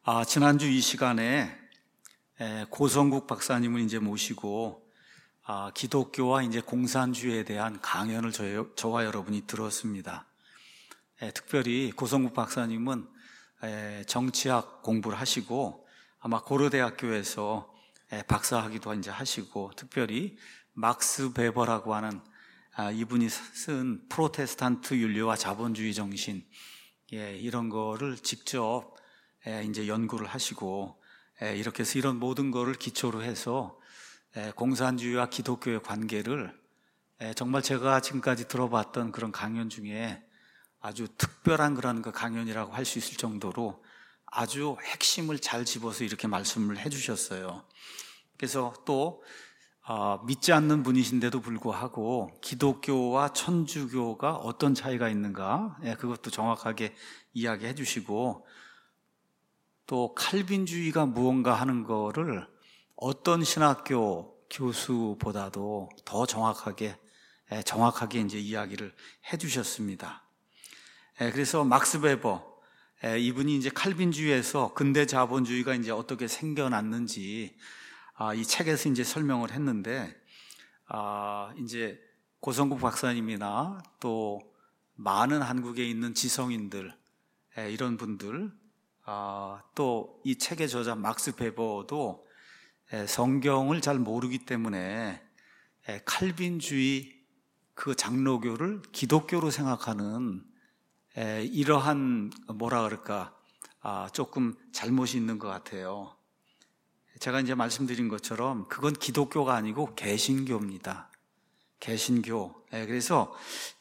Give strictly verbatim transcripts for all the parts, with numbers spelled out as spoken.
아, 지난주 이 시간에 에, 고성국 박사님을 이제 모시고 아, 기독교와 이제 공산주의에 대한 강연을 저, 저와 여러분이 들었습니다. 에, 특별히 고성국 박사님은 에, 정치학 공부를 하시고 아마 고려대학교에서 에, 박사학위도 이제 하시고 특별히 막스 베버라고 하는 아, 이분이 쓴 프로테스탄트 윤리와 자본주의 정신, 예, 이런 거를 직접 예, 이제 연구를 하시고 예, 이렇게 해서 이런 모든 거를 기초로 해서 예, 공산주의와 기독교의 관계를 예, 정말 제가 지금까지 들어봤던 그런 강연 중에 아주 특별한 그런 그 강연이라고 할 수 있을 정도로 아주 핵심을 잘 집어서 이렇게 말씀을 해주셨어요. 그래서 또 어, 믿지 않는 분이신데도 불구하고 기독교와 천주교가 어떤 차이가 있는가, 예, 그것도 정확하게 이야기해 주시고 또 칼빈주의가 무언가 하는 거를 어떤 신학교 교수보다도 더 정확하게 예, 정확하게 이제 이야기를 해 주셨습니다. 예, 그래서 막스 베버 예, 이분이 이제 칼빈주의에서 근대 자본주의가 이제 어떻게 생겨났는지 아, 이 책에서 이제 설명을 했는데, 아, 이제 고성국 박사님이나 또 많은 한국에 있는 지성인들, 에, 이런 분들, 아, 또 이 책의 저자 막스 베버도 에, 성경을 잘 모르기 때문에 에, 칼빈주의 그 장로교를 기독교로 생각하는 에, 이러한 뭐라 그럴까, 아, 조금 잘못이 있는 것 같아요. 제가 이제 말씀드린 것처럼 그건 기독교가 아니고 개신교입니다. 개신교. 예, 그래서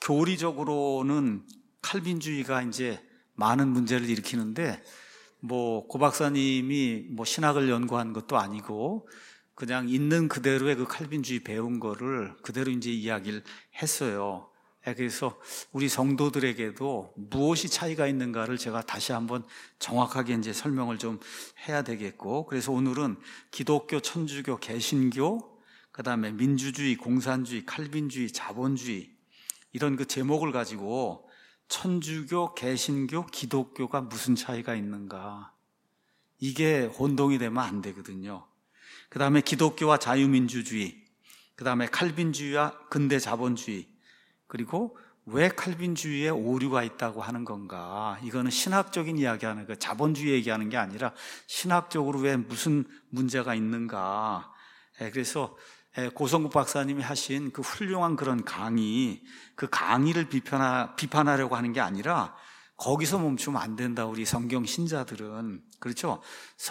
교리적으로는 칼빈주의가 이제 많은 문제를 일으키는데 뭐 고 박사님이 뭐 신학을 연구한 것도 아니고 그냥 있는 그대로의 그 칼빈주의 배운 거를 그대로 이제 이야기를 했어요. 그래서 우리 성도들에게도 무엇이 차이가 있는가를 제가 다시 한번 정확하게 이제 설명을 좀 해야 되겠고, 그래서 오늘은 기독교, 천주교, 개신교, 그 다음에 민주주의, 공산주의, 칼빈주의, 자본주의 이런 그 제목을 가지고 천주교, 개신교, 기독교가 무슨 차이가 있는가, 이게 혼동이 되면 안 되거든요. 그 다음에 기독교와 자유민주주의, 그 다음에 칼빈주의와 근대 자본주의, 그리고 왜 칼빈주의에 오류가 있다고 하는 건가? 이거는 신학적인 이야기하는 거, 자본주의 얘기하는 게 아니라 신학적으로 왜 무슨 문제가 있는가? 그래서 고성국 박사님이 하신 그 훌륭한 그런 강의, 그 강의를 비판하, 비판하려고 하는 게 아니라 거기서 멈추면 안 된다. 우리 성경 신자들은 그렇죠?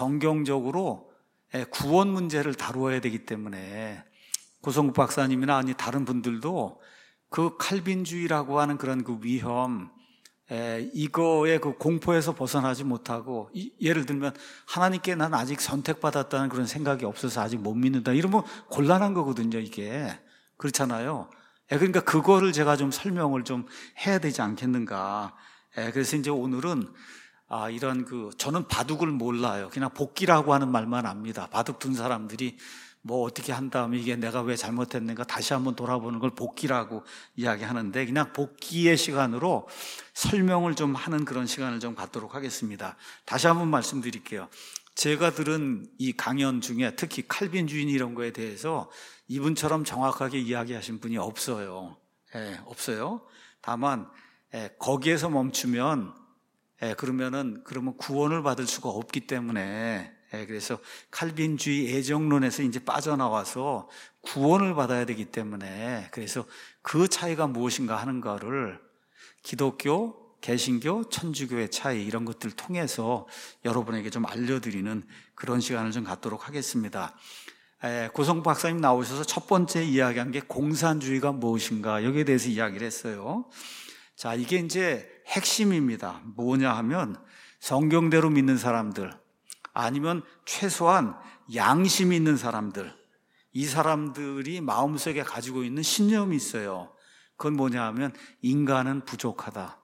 성경적으로 구원 문제를 다루어야 되기 때문에 고성국 박사님이나 아니 다른 분들도 그 칼빈주의라고 하는 그런 그 위험, 에, 이거의 그 공포에서 벗어나지 못하고, 이, 예를 들면 하나님께 난 아직 선택받았다는 그런 생각이 없어서 아직 못 믿는다, 이러면 곤란한 거거든요, 이게. 그렇잖아요. 에, 그러니까 그거를 제가 좀 설명을 좀 해야 되지 않겠는가. 에, 그래서 이제 오늘은 아, 이런 그 저는 바둑을 몰라요. 그냥 복기라고 하는 말만 압니다. 바둑 둔 사람들이 뭐 어떻게 한 다음에 이게 내가 왜 잘못했는가 다시 한번 돌아보는 걸 복기라고 이야기하는데, 그냥 복기의 시간으로 설명을 좀 하는 그런 시간을 좀 갖도록 하겠습니다. 다시 한번 말씀드릴게요. 제가 들은 이 강연 중에 특히 칼빈주의 이런 거에 대해서 이분처럼 정확하게 이야기하신 분이 없어요. 예, 없어요. 다만 예, 거기에서 멈추면 예, 그러면은 그러면 구원을 받을 수가 없기 때문에, 예, 그래서 칼빈주의 애정론에서 이제 빠져나와서 구원을 받아야 되기 때문에, 그래서 그 차이가 무엇인가 하는 거를 기독교, 개신교, 천주교의 차이 이런 것들을 통해서 여러분에게 좀 알려드리는 그런 시간을 좀 갖도록 하겠습니다. 에, 고성국 박사님 나오셔서 첫 번째 이야기한 게 공산주의가 무엇인가, 여기에 대해서 이야기를 했어요. 자, 이게 이제 핵심입니다. 뭐냐 하면 성경대로 믿는 사람들, 아니면 최소한 양심이 있는 사람들, 이 사람들이 마음속에 가지고 있는 신념이 있어요. 그건 뭐냐 하면 인간은 부족하다,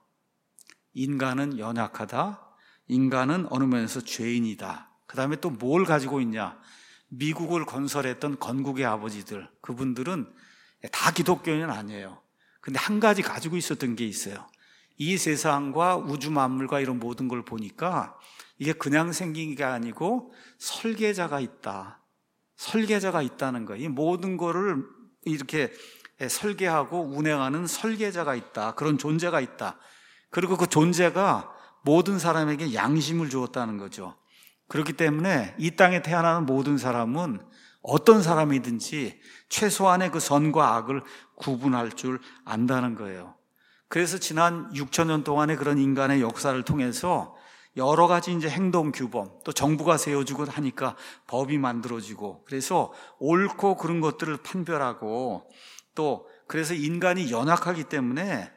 인간은 연약하다, 인간은 어느 면에서 죄인이다. 그 다음에 또 뭘 가지고 있냐, 미국을 건설했던 건국의 아버지들, 그분들은 다 기독교인은 아니에요. 근데 한 가지 가지고 있었던 게 있어요. 이 세상과 우주 만물과 이런 모든 걸 보니까 이게 그냥 생긴 게 아니고 설계자가 있다. 설계자가 있다는 거예요. 이 모든 거를 이렇게 설계하고 운행하는 설계자가 있다. 그런 존재가 있다. 그리고 그 존재가 모든 사람에게 양심을 주었다는 거죠. 그렇기 때문에 이 땅에 태어나는 모든 사람은 어떤 사람이든지 최소한의 그 선과 악을 구분할 줄 안다는 거예요. 그래서 지난 육천 년 동안의 그런 인간의 역사를 통해서 여러 가지 이제 행동 규범, 또 정부가 세워주고 하니까 법이 만들어지고, 그래서 옳고 그른 것들을 판별하고, 또 그래서 인간이 연약하기 때문에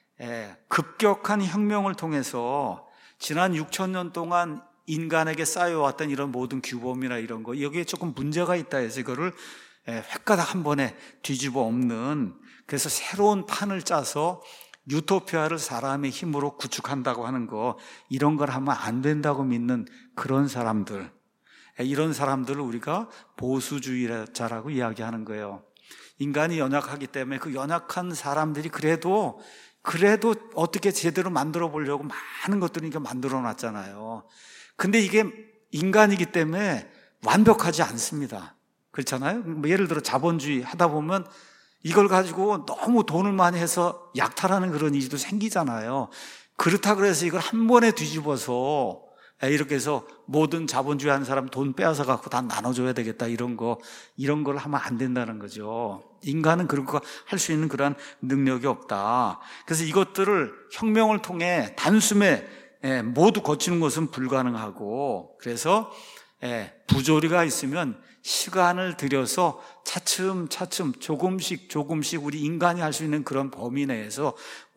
급격한 혁명을 통해서 지난 육천 년 동안 인간에게 쌓여왔던 이런 모든 규범이나 이런 거, 여기에 조금 문제가 있다 해서 이거를 획가닥 한 번에 뒤집어 엎는, 그래서 새로운 판을 짜서 유토피아를 사람의 힘으로 구축한다고 하는 거, 이런 걸 하면 안 된다고 믿는 그런 사람들, 이런 사람들을 우리가 보수주의자라고 이야기하는 거예요. 인간이 연약하기 때문에 그 연약한 사람들이 그래도 그래도 어떻게 제대로 만들어 보려고 많은 것들을 이렇게 만들어 놨잖아요. 근데 이게 인간이기 때문에 완벽하지 않습니다. 그렇잖아요? 뭐 예를 들어 자본주의 하다 보면 이걸 가지고 너무 돈을 많이 해서 약탈하는 그런 일도 생기잖아요. 그렇다 그래서 이걸 한 번에 뒤집어서 이렇게 해서 모든 자본주의 하는 사람 돈 빼앗아 갖고 다 나눠줘야 되겠다, 이런 거, 이런 걸 하면 안 된다는 거죠. 인간은 그런 거 할 수 있는 그런 능력이 없다. 그래서 이것들을 혁명을 통해 단숨에 모두 거치는 것은 불가능하고, 그래서 부조리가 있으면 시간을 들여서 차츰차츰 조금씩 조금씩 우리 인간이 할 수 있는 그런 범위 내에서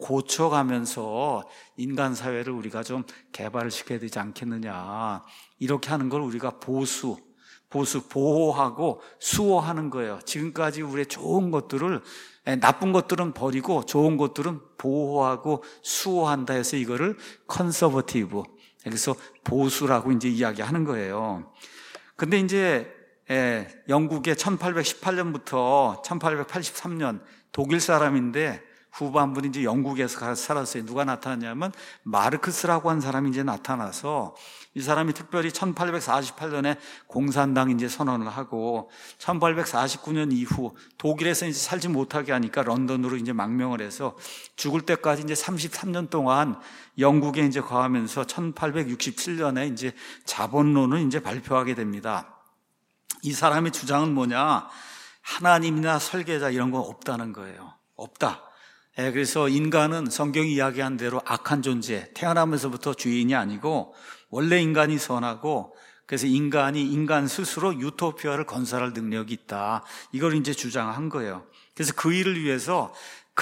고쳐가면서 인간 사회를 우리가 좀 개발을 시켜야 되지 않겠느냐, 이렇게 하는 걸 우리가 보수, 보수, 보호하고 수호하는 거예요. 지금까지 우리의 좋은 것들을, 나쁜 것들은 버리고 좋은 것들은 보호하고 수호한다 해서 이거를 컨서버티브, 그래서 보수라고 이제 이야기하는 거예요. 근데 이제 예, 영국의 천팔백십팔 년부터 천팔백팔십삼 년, 독일 사람인데 후반부는 이제 영국에서 가서 살았어요. 누가 나타났냐면 마르크스라고 한 사람이 이제 나타나서, 이 사람이 특별히 천팔백사십팔 년에 공산당 이제 선언을 하고, 천팔백사십구 년 이후 독일에서 이제 살지 못하게 하니까 런던으로 이제 망명을 해서 죽을 때까지 이제 삼십삼 년 동안 영국에 이제 거하면서 천팔백육십칠 년에 이제 자본론을 이제 발표하게 됩니다. 이 사람의 주장은 뭐냐? 하나님이나 설계자 이런 거 없다는 거예요. 없다. 예, 그래서 인간은 성경이 이야기한 대로 악한 존재, 태어나면서부터 주인이 아니고 원래 인간이 선하고, 그래서 인간이 인간 스스로 유토피아를 건설할 능력이 있다, 이걸 이제 주장한 거예요. 그래서 그 일을 위해서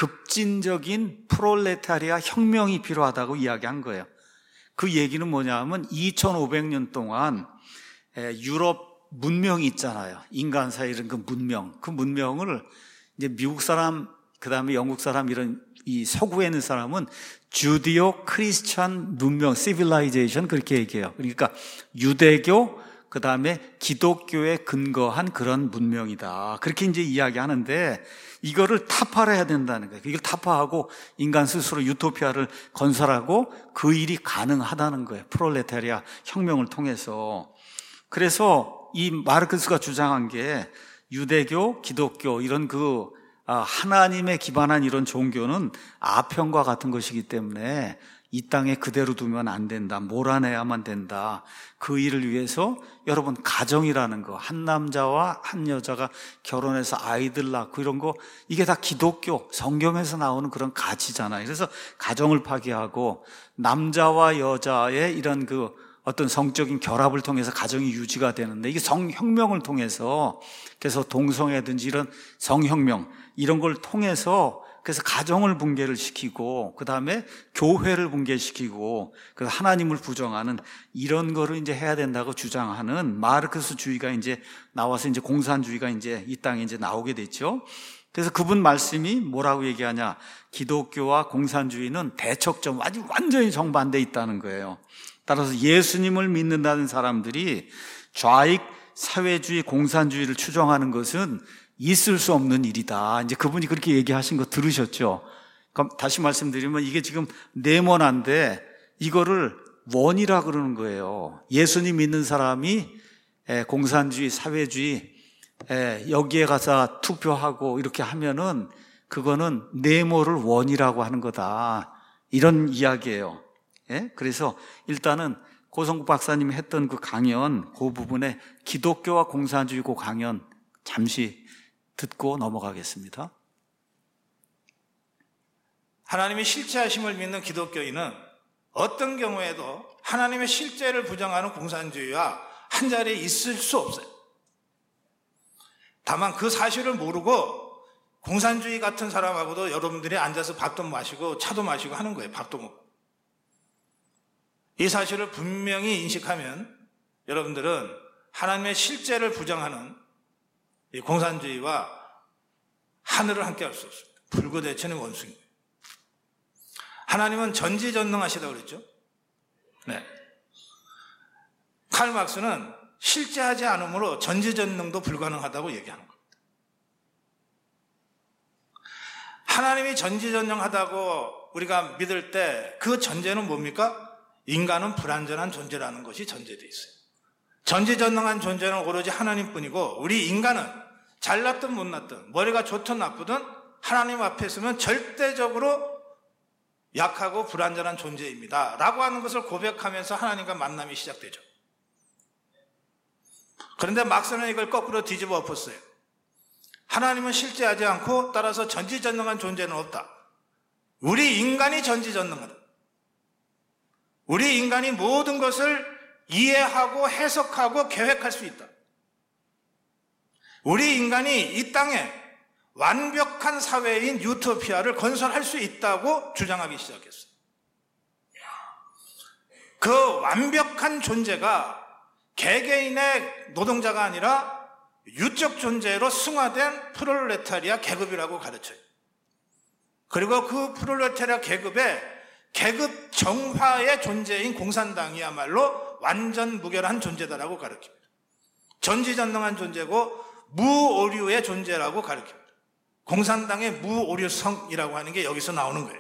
급진적인 프롤레타리아 혁명이 필요하다고 이야기한 거예요. 그 얘기는 뭐냐 하면 이천오백 년 동안 유럽 문명이 있잖아요. 인간 사이의 그 문명, 그 문명을 이제 미국 사람, 그 다음에 영국 사람, 이런 이 서구에 있는 사람은 주디오 크리스찬 문명, 시빌라이제이션, 그렇게 얘기해요. 그러니까 유대교, 그 다음에 기독교에 근거한 그런 문명이다, 그렇게 이제 이야기하는데, 이거를 타파를 해야 된다는 거예요. 이걸 타파하고 인간 스스로 유토피아를 건설하고 그 일이 가능하다는 거예요. 프롤레타리아 혁명을 통해서. 그래서 이 마르크스가 주장한 게 유대교, 기독교, 이런 그 하나님에 기반한 이런 종교는 아편과 같은 것이기 때문에 이 땅에 그대로 두면 안 된다, 몰아내야만 된다. 그 일을 위해서 여러분, 가정이라는 거, 한 남자와 한 여자가 결혼해서 아이들 낳고 이런 거, 이게 다 기독교 성경에서 나오는 그런 가치잖아요. 그래서 가정을 파괴하고 남자와 여자의 이런 그 어떤 성적인 결합을 통해서 가정이 유지가 되는데, 이게 성혁명을 통해서, 그래서 동성애든지 이런 성혁명, 이런 걸 통해서, 그래서 가정을 붕괴를 시키고, 그 다음에 교회를 붕괴시키고, 그래서 하나님을 부정하는 이런 거를 이제 해야 된다고 주장하는 마르크스 주의가 이제 나와서 이제 공산주의가 이제 이 땅에 이제 나오게 됐죠. 그래서 그분 말씀이 뭐라고 얘기하냐? 기독교와 공산주의는 대척점, 아주 완전히 정반대에 있다는 거예요. 따라서 예수님을 믿는다는 사람들이 좌익 사회주의, 공산주의를 추종하는 것은 있을 수 없는 일이다. 이제 그분이 그렇게 얘기하신 거 들으셨죠? 그럼 다시 말씀드리면 이게 지금 네모난데 이거를 원이라 그러는 거예요. 예수님 믿는 사람이 공산주의, 사회주의 여기에 가서 투표하고 이렇게 하면은 그거는 네모를 원이라고 하는 거다. 이런 이야기예요. 예? 그래서 일단은 고성국 박사님이 했던 그 강연, 그 부분에 기독교와 공산주의 그 강연 잠시 듣고 넘어가겠습니다. 하나님의 실제하심을 믿는 기독교인은 어떤 경우에도 하나님의 실제를 부정하는 공산주의와 한 자리에 있을 수 없어요. 다만 그 사실을 모르고 공산주의 같은 사람하고도 여러분들이 앉아서 밥도 마시고 차도 마시고 하는 거예요. 밥도 먹고. 이 사실을 분명히 인식하면 여러분들은 하나님의 실제를 부정하는 이 공산주의와 하늘을 함께 할 수 없습니다. 불구대천의 원수입니다. 하나님은 전지전능하시다고 그랬죠. 네. 칼 막스는 실제하지 않으므로 전지전능도 불가능하다고 얘기하는 겁니다. 하나님이 전지전능하다고 우리가 믿을 때 그 전제는 뭡니까? 인간은 불완전한 존재라는 것이 전제되어 있어요. 전지전능한 존재는 오로지 하나님뿐이고 우리 인간은 잘났든 못났든 머리가 좋든 나쁘든 하나님 앞에 서면 절대적으로 약하고 불완전한 존재입니다 라고 하는 것을 고백하면서 하나님과 만남이 시작되죠. 그런데 막스는 이걸 거꾸로 뒤집어 엎었어요. 하나님은 실제하지 않고 따라서 전지전능한 존재는 없다. 우리 인간이 전지전능하다. 우리 인간이 모든 것을 이해하고 해석하고 계획할 수 있다. 우리 인간이 이 땅에 완벽한 사회인 유토피아를 건설할 수 있다고 주장하기 시작했어요. 그 완벽한 존재가 개개인의 노동자가 아니라 유적 존재로 승화된 프롤레타리아 계급이라고 가르쳐요. 그리고 그 프롤레타리아 계급의 계급 정화의 존재인 공산당이야말로 완전 무결한 존재다라고 가르칩니다. 전지전능한 존재고 무오류의 존재라고 가르칩니다. 공산당의 무오류성이라고 하는 게 여기서 나오는 거예요.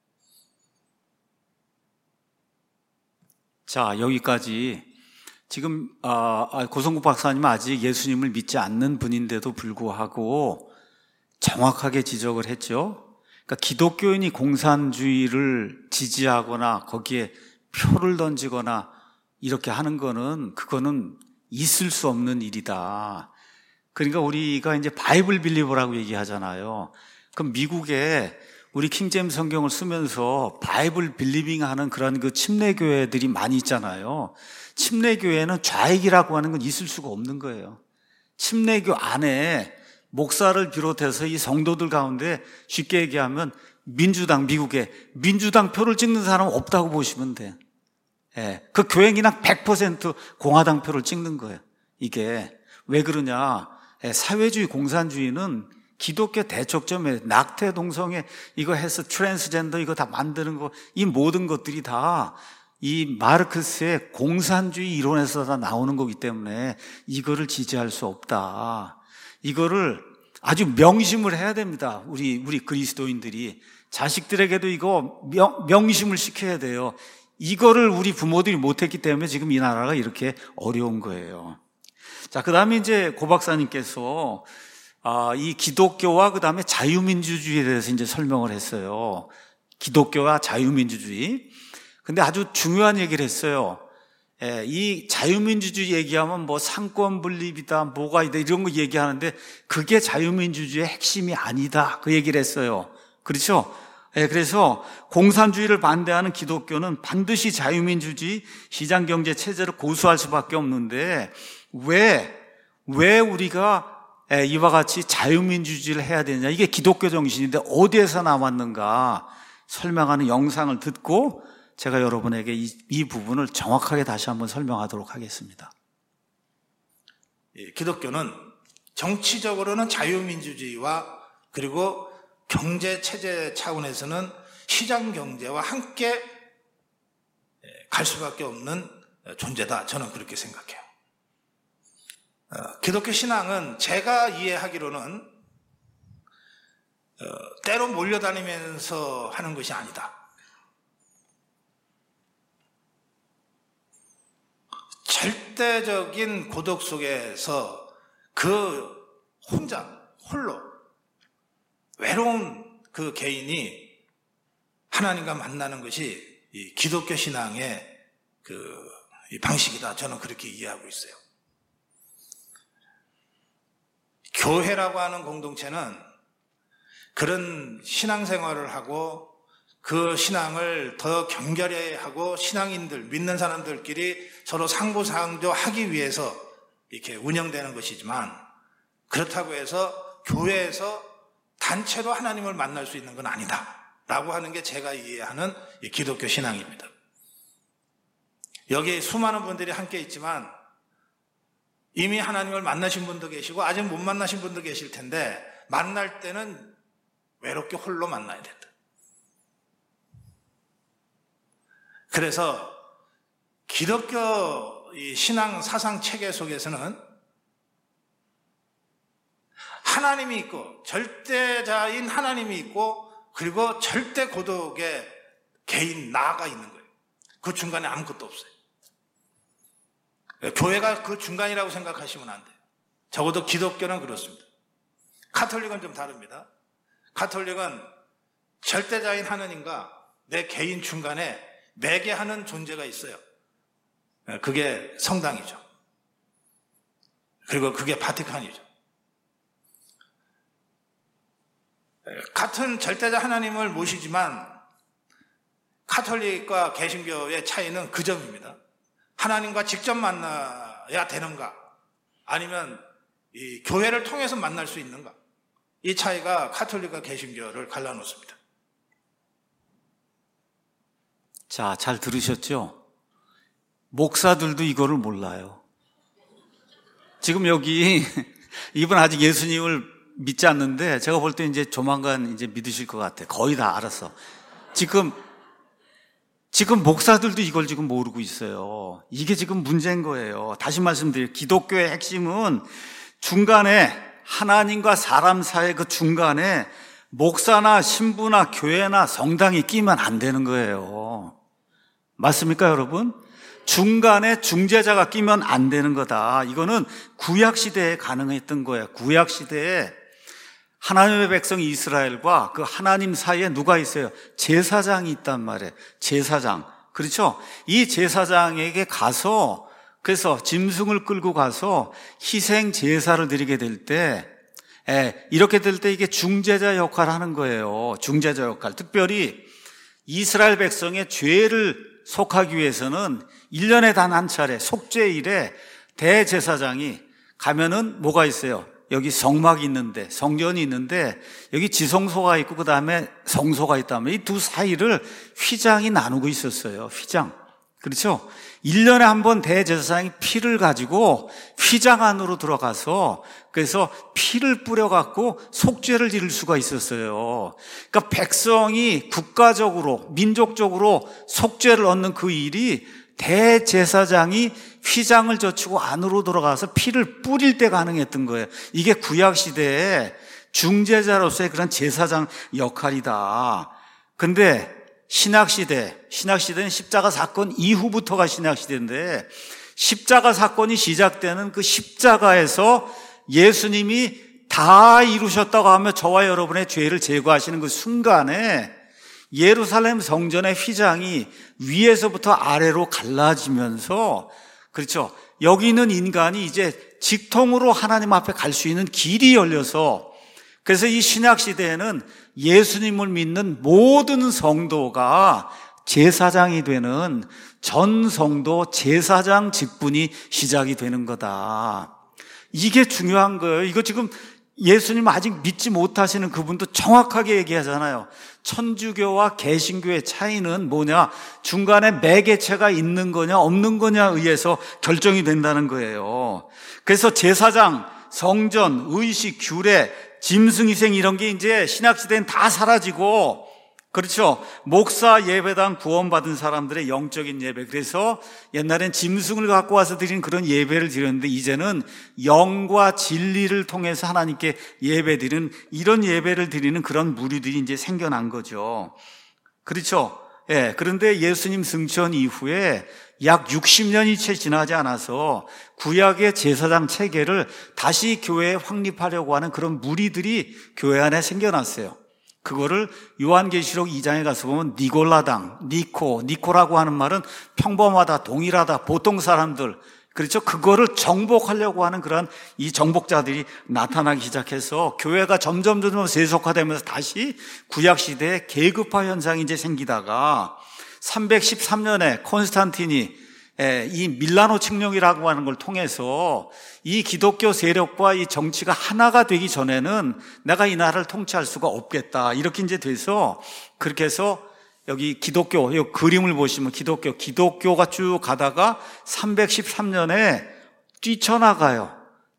자, 여기까지 지금 고성국 박사님은 아직 예수님을 믿지 않는 분인데도 불구하고 정확하게 지적을 했죠. 그러니까 기독교인이 공산주의를 지지하거나 거기에 표를 던지거나 이렇게 하는 거는 그거는 있을 수 없는 일이다. 그러니까 우리가 이제 바이블 빌리버라고 얘기하잖아요. 그럼 미국에 우리 킹제임스 성경을 쓰면서 바이블 빌리빙 하는 그런 그 침례교회들이 많이 있잖아요. 침례교회는 좌익이라고 하는 건 있을 수가 없는 거예요. 침례교 안에 목사를 비롯해서 이 성도들 가운데 쉽게 얘기하면 민주당, 미국에 민주당 표를 찍는 사람은 없다고 보시면 돼요. 예, 그 교회는 백 퍼센트 공화당 표를 찍는 거예요. 이게 왜 그러냐? 예, 사회주의, 공산주의는 기독교 대척점에 낙태, 동성애 이거 해서 트랜스젠더 이거 다 만드는 거, 이 모든 것들이 다 이 마르크스의 공산주의 이론에서 다 나오는 거기 때문에 이거를 지지할 수 없다. 이거를 아주 명심을 해야 됩니다. 우리 우리 그리스도인들이 자식들에게도 이거 명, 명심을 시켜야 돼요. 이거를 우리 부모들이 못했기 때문에 지금 이 나라가 이렇게 어려운 거예요. 자, 그 다음에 이제 고 박사님께서 아, 이 기독교와 그 다음에 자유민주주의에 대해서 이제 설명을 했어요. 기독교와 자유민주주의. 근데 아주 중요한 얘기를 했어요. 예, 이 자유민주주의 얘기하면 뭐 상권 분립이다, 뭐가 있다 이런 거 얘기하는데 그게 자유민주주의의 핵심이 아니다. 그 얘기를 했어요. 그렇죠? 예, 그래서 공산주의를 반대하는 기독교는 반드시 자유민주주의, 시장경제 체제를 고수할 수밖에 없는데 왜, 왜 우리가 이와 같이 자유민주주의를 해야 되느냐. 이게 기독교 정신인데 어디에서 나왔는가 설명하는 영상을 듣고 제가 여러분에게 이, 이 부분을 정확하게 다시 한번 설명하도록 하겠습니다. 기독교는 정치적으로는 자유민주주의와 그리고 경제체제 차원에서는 시장경제와 함께 갈 수밖에 없는 존재다. 저는 그렇게 생각해요. 기독교 신앙은 제가 이해하기로는 어, 때로 몰려다니면서 하는 것이 아니다. 절대적인 고독 속에서 그 혼자 홀로 외로운 그 개인이 하나님과 만나는 것이 이 기독교 신앙의 그 방식이다. 저는 그렇게 이해하고 있어요. 교회라고 하는 공동체는 그런 신앙생활을 하고 그 신앙을 더 경결히 하고 신앙인들, 믿는 사람들끼리 서로 상부상조하기 위해서 이렇게 운영되는 것이지만, 그렇다고 해서 교회에서 단체로 하나님을 만날 수 있는 건 아니다 라고 하는 게 제가 이해하는 이 기독교 신앙입니다. 여기 수많은 분들이 함께 있지만 이미 하나님을 만나신 분도 계시고 아직 못 만나신 분도 계실 텐데, 만날 때는 외롭게 홀로 만나야 된다. 그래서 기독교 이 신앙 사상 체계 속에서는 하나님이 있고 절대자인 하나님이 있고 그리고 절대 고독의 개인 나가 있는 거예요. 그 중간에 아무것도 없어요. 교회가 그 중간이라고 생각하시면 안 돼요. 적어도 기독교는 그렇습니다. 가톨릭은 좀 다릅니다. 가톨릭은 절대자인 하나님과 내 개인 중간에 매개하는 존재가 있어요. 그게 성당이죠. 그리고 그게 바티칸이죠. 같은 절대자 하나님을 모시지만 가톨릭과 개신교의 차이는 그 점입니다. 하나님과 직접 만나야 되는가, 아니면 이 교회를 통해서 만날 수 있는가, 이 차이가 가톨릭과 개신교를 갈라놓습니다. 자, 잘 들으셨죠? 목사들도 이거를 몰라요. 지금 여기 이분 아직 예수님을 믿지 않는데 제가 볼 때 이제 조만간 이제 믿으실 것 같아. 거의 다 알았어. 지금 지금 목사들도 이걸 지금 모르고 있어요. 이게 지금 문제인 거예요. 다시 말씀드려요. 기독교의 핵심은 중간에 하나님과 사람 사이의 그 중간에 목사나 신부나 교회나 성당이 끼면 안 되는 거예요. 맞습니까, 여러분? 중간에 중재자가 끼면 안 되는 거다. 이거는 구약시대에 가능했던 거예요. 구약시대에 하나님의 백성 이스라엘과 그 하나님 사이에 누가 있어요? 제사장이 있단 말이에요. 제사장. 그렇죠? 이 제사장에게 가서, 그래서 짐승을 끌고 가서 희생 제사를 드리게 될 때, 예, 이렇게 될 때 이게 중재자 역할을 하는 거예요. 중재자 역할. 특별히 이스라엘 백성의 죄를 속하기 위해서는 일 년에 단 한 차례 속죄일에 대제사장이 가면은 뭐가 있어요? 여기 성막이 있는데, 성전이 있는데 여기 지성소가 있고 그 다음에 성소가 있다면 이 두 사이를 휘장이 나누고 있었어요. 휘장. 그렇죠? 일 년에 한 번 대제사장이 피를 가지고 휘장 안으로 들어가서 그래서 피를 뿌려갖고 속죄를 지를 수가 있었어요. 그러니까 백성이 국가적으로, 민족적으로 속죄를 얻는 그 일이 대제사장이 휘장을 젖히고 안으로 들어가서 피를 뿌릴 때 가능했던 거예요. 이게 구약시대에 중재자로서의 그런 제사장 역할이다. 근데 신약시대, 신약시대는 십자가 사건 이후부터가 신약시대인데 십자가 사건이 시작되는 그 십자가에서 예수님이 다 이루셨다고 하며 저와 여러분의 죄를 제거하시는 그 순간에 예루살렘 성전의 휘장이 위에서부터 아래로 갈라지면서, 그렇죠, 여기 있는 인간이 이제 직통으로 하나님 앞에 갈 수 있는 길이 열려서, 그래서 이 신약시대에는 예수님을 믿는 모든 성도가 제사장이 되는 전성도 제사장 직분이 시작이 되는 거다. 이게 중요한 거예요. 이거 지금 예수님 아직 믿지 못하시는 그분도 정확하게 얘기하잖아요. 천주교와 개신교의 차이는 뭐냐? 중간에 매개체가 있는 거냐 없는 거냐에 의해서 결정이 된다는 거예요. 그래서 제사장, 성전, 의식, 규례, 짐승희생 이런 게 이제 신약시대는 다 사라지고, 그렇죠. 목사 예배당 구원받은 사람들의 영적인 예배. 그래서 옛날엔 짐승을 갖고 와서 드리는 그런 예배를 드렸는데 이제는 영과 진리를 통해서 하나님께 예배 드리는 이런 예배를 드리는 그런 무리들이 이제 생겨난 거죠. 그렇죠. 예. 그런데 예수님 승천 이후에 약 육십 년이 채 지나지 않아서 구약의 제사장 체계를 다시 교회에 확립하려고 하는 그런 무리들이 교회 안에 생겨났어요. 그거를 요한계시록 이 장에 가서 보면 니골라당, 니코, 니코라고 하는 말은 평범하다, 동일하다, 보통 사람들, 그렇죠? 그거를 정복하려고 하는 그런 이 정복자들이 나타나기 시작해서 교회가 점점 점점 세속화되면서 다시 구약시대에 계급화 현상이 이제 생기다가 삼백십삼 년에 콘스탄틴이 이 밀라노 칙령이라고 하는 걸 통해서 이 기독교 세력과 이 정치가 하나가 되기 전에는 내가 이 나라를 통치할 수가 없겠다. 이렇게 이제 돼서 그렇게 해서 여기 기독교, 이 그림을 보시면 기독교, 기독교가 쭉 가다가 삼백십삼 년에 뛰쳐나가요.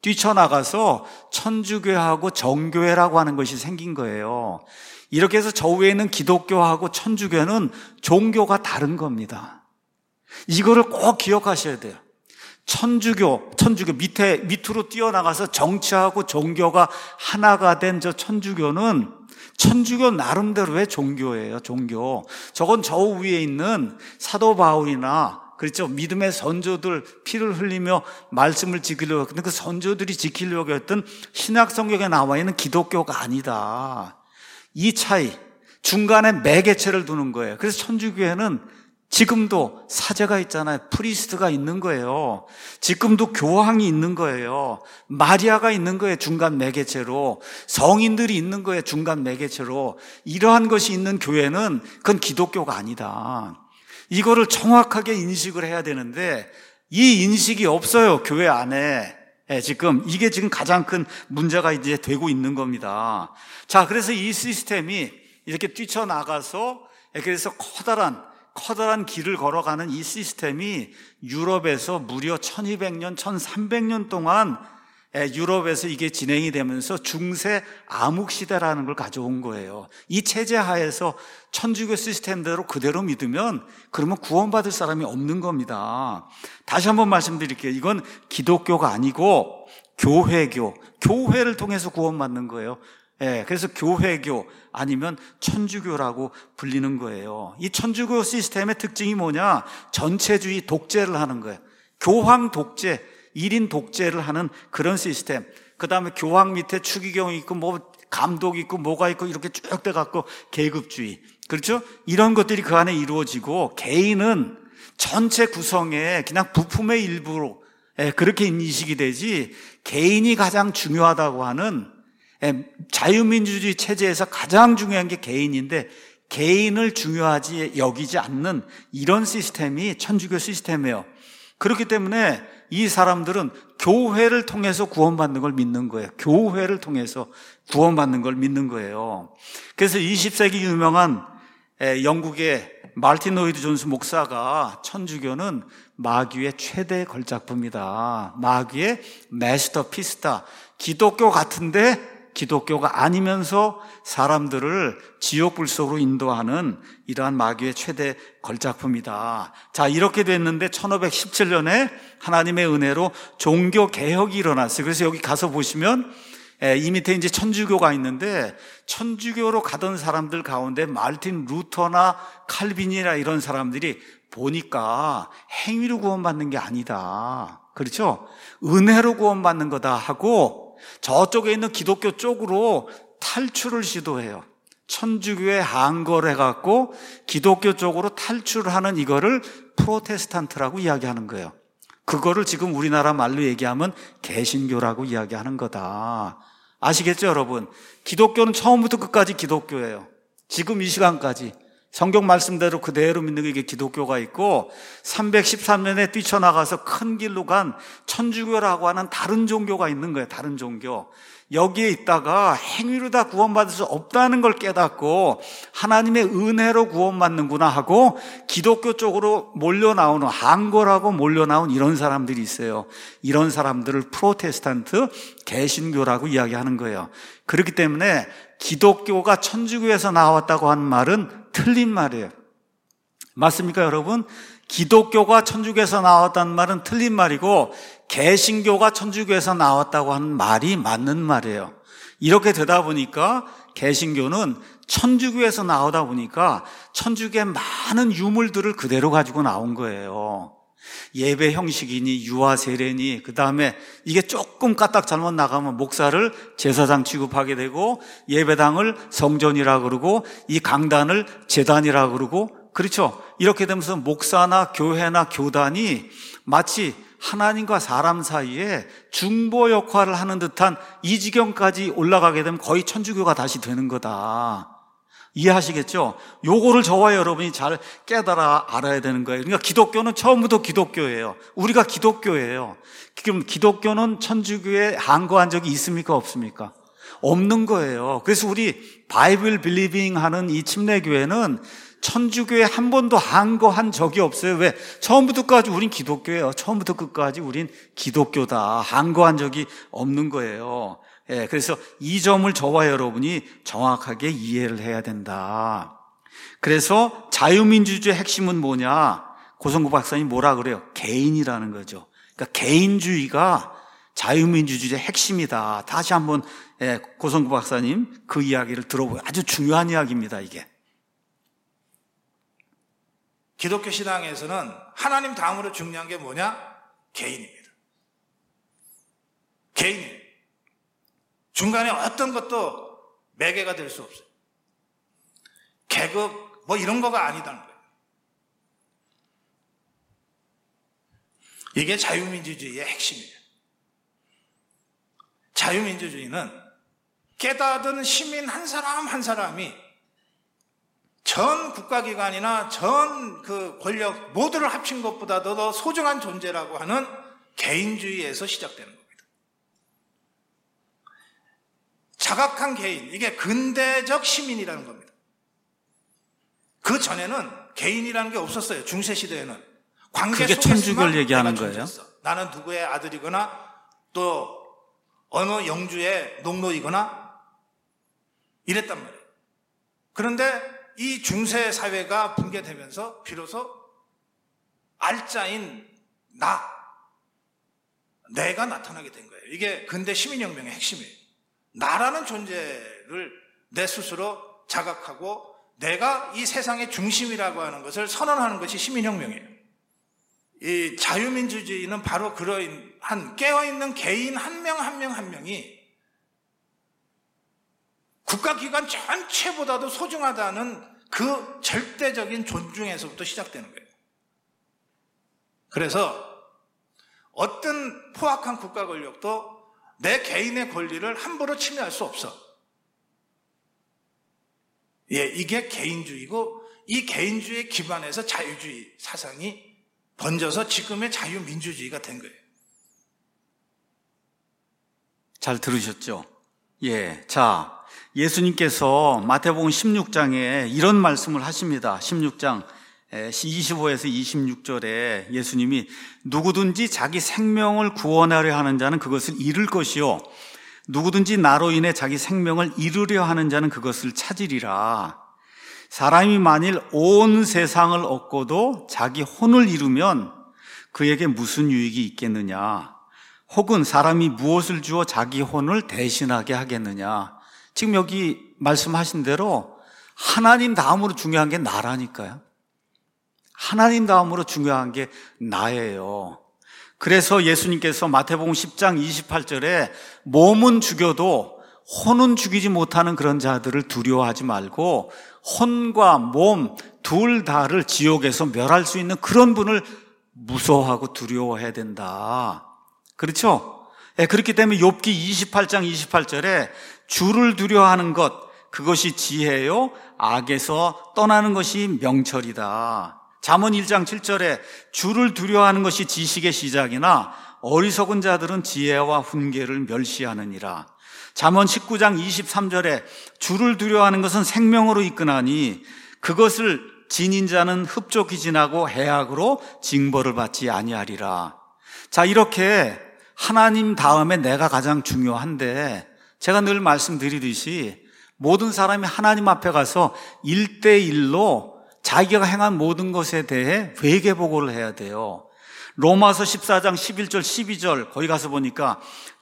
뛰쳐나가서 천주교하고 정교회라고 하는 것이 생긴 거예요. 이렇게 해서 저 위에 있는 기독교하고 천주교는 종교가 다른 겁니다. 이거를 꼭 기억하셔야 돼요. 천주교, 천주교 밑에, 밑으로 뛰어나가서 정치하고 종교가 하나가 된 저 천주교는 천주교 나름대로의 종교예요, 종교. 저건 저 위에 있는 사도 바울이나, 그렇죠. 믿음의 선조들 피를 흘리며 말씀을 지키려고 했던 그 선조들이 지키려고 했던 신약 성경에 나와 있는 기독교가 아니다. 이 차이, 중간에 매개체를 두는 거예요. 그래서 천주교회는 지금도 사제가 있잖아요. 프리스트가 있는 거예요. 지금도 교황이 있는 거예요. 마리아가 있는 거예요. 중간 매개체로. 성인들이 있는 거예요. 중간 매개체로. 이러한 것이 있는 교회는 그건 기독교가 아니다. 이거를 정확하게 인식을 해야 되는데 이 인식이 없어요. 교회 안에. 지금 이게 지금 가장 큰 문제가 이제 되고 있는 겁니다. 자, 그래서 이 시스템이 이렇게 뛰쳐나가서 그래서 커다란 커다란 길을 걸어가는 이 시스템이 유럽에서 무려 천이백 년, 천삼백 년 동안 유럽에서 이게 진행이 되면서 중세 암흑시대라는 걸 가져온 거예요. 이 체제 하에서 천주교 시스템대로 그대로 믿으면 그러면 구원받을 사람이 없는 겁니다. 다시 한번 말씀드릴게요. 이건 기독교가 아니고 교회교, 교회를 통해서 구원받는 거예요. 예, 그래서 교회교 아니면 천주교라고 불리는 거예요. 이 천주교 시스템의 특징이 뭐냐? 전체주의 독재를 하는 거예요. 교황 독재, 일인 독재를 하는 그런 시스템. 그 다음에 교황 밑에 추기경이 있고 뭐 감독이 있고 뭐가 있고 이렇게 쭉 돼갖고 계급주의. 그렇죠? 이런 것들이 그 안에 이루어지고 개인은 전체 구성에 그냥 부품의 일부로 예, 그렇게 인식이 되지 개인이 가장 중요하다고 하는 자유민주주의 체제에서 가장 중요한 게 개인인데 개인을 중요하지 여기지 않는 이런 시스템이 천주교 시스템이에요. 그렇기 때문에 이 사람들은 교회를 통해서 구원받는 걸 믿는 거예요. 교회를 통해서 구원받는 걸 믿는 거예요. 그래서 이십 세기 유명한 영국의 말틴 로이드 존스 목사가 천주교는 마귀의 최대 걸작품이다. 마귀의 마스터피스다. 기독교 같은데 기독교가 아니면서 사람들을 지옥불 속으로 인도하는 이러한 마귀의 최대 걸작품이다. 자, 이렇게 됐는데 천오백십칠 년에 하나님의 은혜로 종교개혁이 일어났어요. 그래서 여기 가서 보시면 이 밑에 이제 천주교가 있는데 천주교로 가던 사람들 가운데 말틴 루터나 칼빈이나 이런 사람들이 보니까 행위로 구원받는 게 아니다. 그렇죠? 은혜로 구원받는 거다 하고 저쪽에 있는 기독교 쪽으로 탈출을 시도해요. 천주교에 항거를 해갖고 기독교 쪽으로 탈출하는 이거를 프로테스탄트라고 이야기하는 거예요. 그거를 지금 우리나라 말로 얘기하면 개신교라고 이야기하는 거다. 아시겠죠, 여러분? 기독교는 처음부터 끝까지 기독교예요. 지금 이 시간까지. 성경 말씀대로 그대로 믿는 게 이게 기독교가 있고 삼백십삼 년에 뛰쳐나가서 큰 길로 간 천주교라고 하는 다른 종교가 있는 거예요. 다른 종교. 여기에 있다가 행위로 다 구원받을 수 없다는 걸 깨닫고 하나님의 은혜로 구원받는구나 하고 기독교 쪽으로 몰려나오는 항거라고 몰려나온 이런 사람들이 있어요. 이런 사람들을 프로테스탄트 개신교라고 이야기하는 거예요. 그렇기 때문에 기독교가 천주교에서 나왔다고 하는 말은 틀린 말이에요. 맞습니까, 여러분? 기독교가 천주교에서 나왔다는 말은 틀린 말이고 개신교가 천주교에서 나왔다고 하는 말이 맞는 말이에요. 이렇게 되다 보니까 개신교는 천주교에서 나오다 보니까 천주교의 많은 유물들을 그대로 가지고 나온 거예요. 예배 형식이니 유아 세례니 그 다음에 이게 조금 까딱 잘못 나가면 목사를 제사장 취급하게 되고 예배당을 성전이라 그러고 이 강단을 제단이라 그러고 그렇죠. 이렇게 되면서 목사나 교회나 교단이 마치 하나님과 사람 사이에 중보 역할을 하는 듯한 이 지경까지 올라가게 되면 거의 천주교가 다시 되는 거다. 이해하시겠죠? 요거를 저와 여러분이 잘 깨달아 알아야 되는 거예요. 그러니까 기독교는 처음부터 기독교예요. 우리가 기독교예요. 그럼 기독교는 천주교에 항거한 적이 있습니까? 없습니까? 없는 거예요. 그래서 우리 바이블 빌리빙 하는 이 침례교회는 천주교에 한 번도 항거한 적이 없어요. 왜? 처음부터 끝까지 우린 기독교예요. 처음부터 끝까지 우린 기독교다. 항거한 적이 없는 거예요. 예, 그래서 이 점을 저와 여러분이 정확하게 이해를 해야 된다. 그래서 자유민주주의 핵심은 뭐냐? 고성구 박사님 뭐라 그래요? 개인이라는 거죠. 그러니까 개인주의가 자유민주주의의 핵심이다. 다시 한번 예, 고성구 박사님 그 이야기를 들어보요. 아주 중요한 이야기입니다, 이게. 기독교 신앙에서는 하나님 다음으로 중요한 게 뭐냐? 개인입니다. 개인이에요. 중간에 어떤 것도 매개가 될 수 없어요. 계급 뭐 이런 거가 아니다는 거예요. 이게 자유민주주의의 핵심이에요. 자유민주주의는 깨닫은 시민 한 사람 한 사람이 전 국가기관이나 전 그 권력 모두를 합친 것보다도 더 소중한 존재라고 하는 개인주의에서 시작되는 겁니다. 자각한 개인, 이게 근대적 시민이라는 겁니다. 그 전에는 개인이라는 게 없었어요. 중세시대에는. 관계 그게 천주교를 얘기하는 내가 거예요? 존재했어. 나는 누구의 아들이거나 또 어느 영주의 농노이거나 이랬단 말이에요. 그런데 이 중세 사회가 붕괴되면서 비로소 알짜인 나, 내가 나타나게 된 거예요. 이게 근대 시민혁명의 핵심이에요. 나라는 존재를 내 스스로 자각하고 내가 이 세상의 중심이라고 하는 것을 선언하는 것이 시민혁명이에요. 이 자유민주주의는 바로 그러한 깨어있는 개인 한 명 한 명 한 명이 국가기관 전체보다도 소중하다는 그 절대적인 존중에서부터 시작되는 거예요. 그래서 어떤 포악한 국가 권력도 내 개인의 권리를 함부로 침해할 수 없어. 예, 이게 개인주의고 이 개인주의 기반에서 자유주의 사상이 번져서 지금의 자유민주주의가 된 거예요. 잘 들으셨죠? 예. 자, 예수님께서 마태복음 십육 장에 이런 말씀을 하십니다. 십육 장 이십오에서 이십육 절에 예수님이 누구든지 자기 생명을 구원하려 하는 자는 그것을 잃을 것이요 누구든지 나로 인해 자기 생명을 잃으려 하는 자는 그것을 찾으리라. 사람이 만일 온 세상을 얻고도 자기 혼을 잃으면 그에게 무슨 유익이 있겠느냐? 혹은 사람이 무엇을 주어 자기 혼을 대신하게 하겠느냐? 지금 여기 말씀하신 대로 하나님 다음으로 중요한 게 나라니까요. 하나님 다음으로 중요한 게 나예요. 그래서 예수님께서 마태복음 십 장 이십팔 절에 몸은 죽여도 혼은 죽이지 못하는 그런 자들을 두려워하지 말고 혼과 몸 둘 다를 지옥에서 멸할 수 있는 그런 분을 무서워하고 두려워해야 된다. 그렇죠? 네, 그렇기 때문에 욥기 이십팔 장 이십팔 절에 주를 두려워하는 것 그것이 지혜요 악에서 떠나는 것이 명철이다. 잠언 일 장 칠 절에 주를 두려워하는 것이 지식의 시작이나 어리석은 자들은 지혜와 훈계를 멸시하느니라. 잠언 십구 장 이십삼 절에 주를 두려워하는 것은 생명으로 이끄나니 그것을 지닌 자는 흡족히 지나고 해악으로 징벌을 받지 아니하리라. 자, 이렇게 하나님 다음에 내가 가장 중요한데 제가 늘 말씀드리듯이 모든 사람이 하나님 앞에 가서 일대일로 자기가 행한 모든 것에 대해 회개보고를 해야 돼요. 로마서 십사 장 십일 절 십이 절 거기 가서 보니까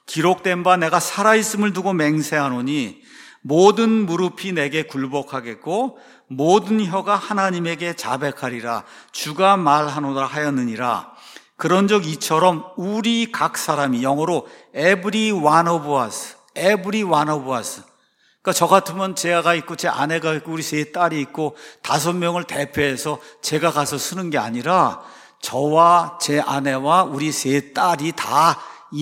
기록된 바 내가 살아있음을 두고 맹세하노니 모든 무릎이 내게 굴복하겠고 모든 혀가 하나님에게 자백하리라 주가 말하노라 하였느니라. 그런즉 이처럼 우리 각 사람이, 영어로 every one of us, every one of us, 그러니까 저 같으면 제가 있고 제 아내가 있고 우리 세 딸이 있고 다섯 명을 대표해서 제가 가서 쓰는 게 아니라 저와 제 아내와 우리 세 딸이 다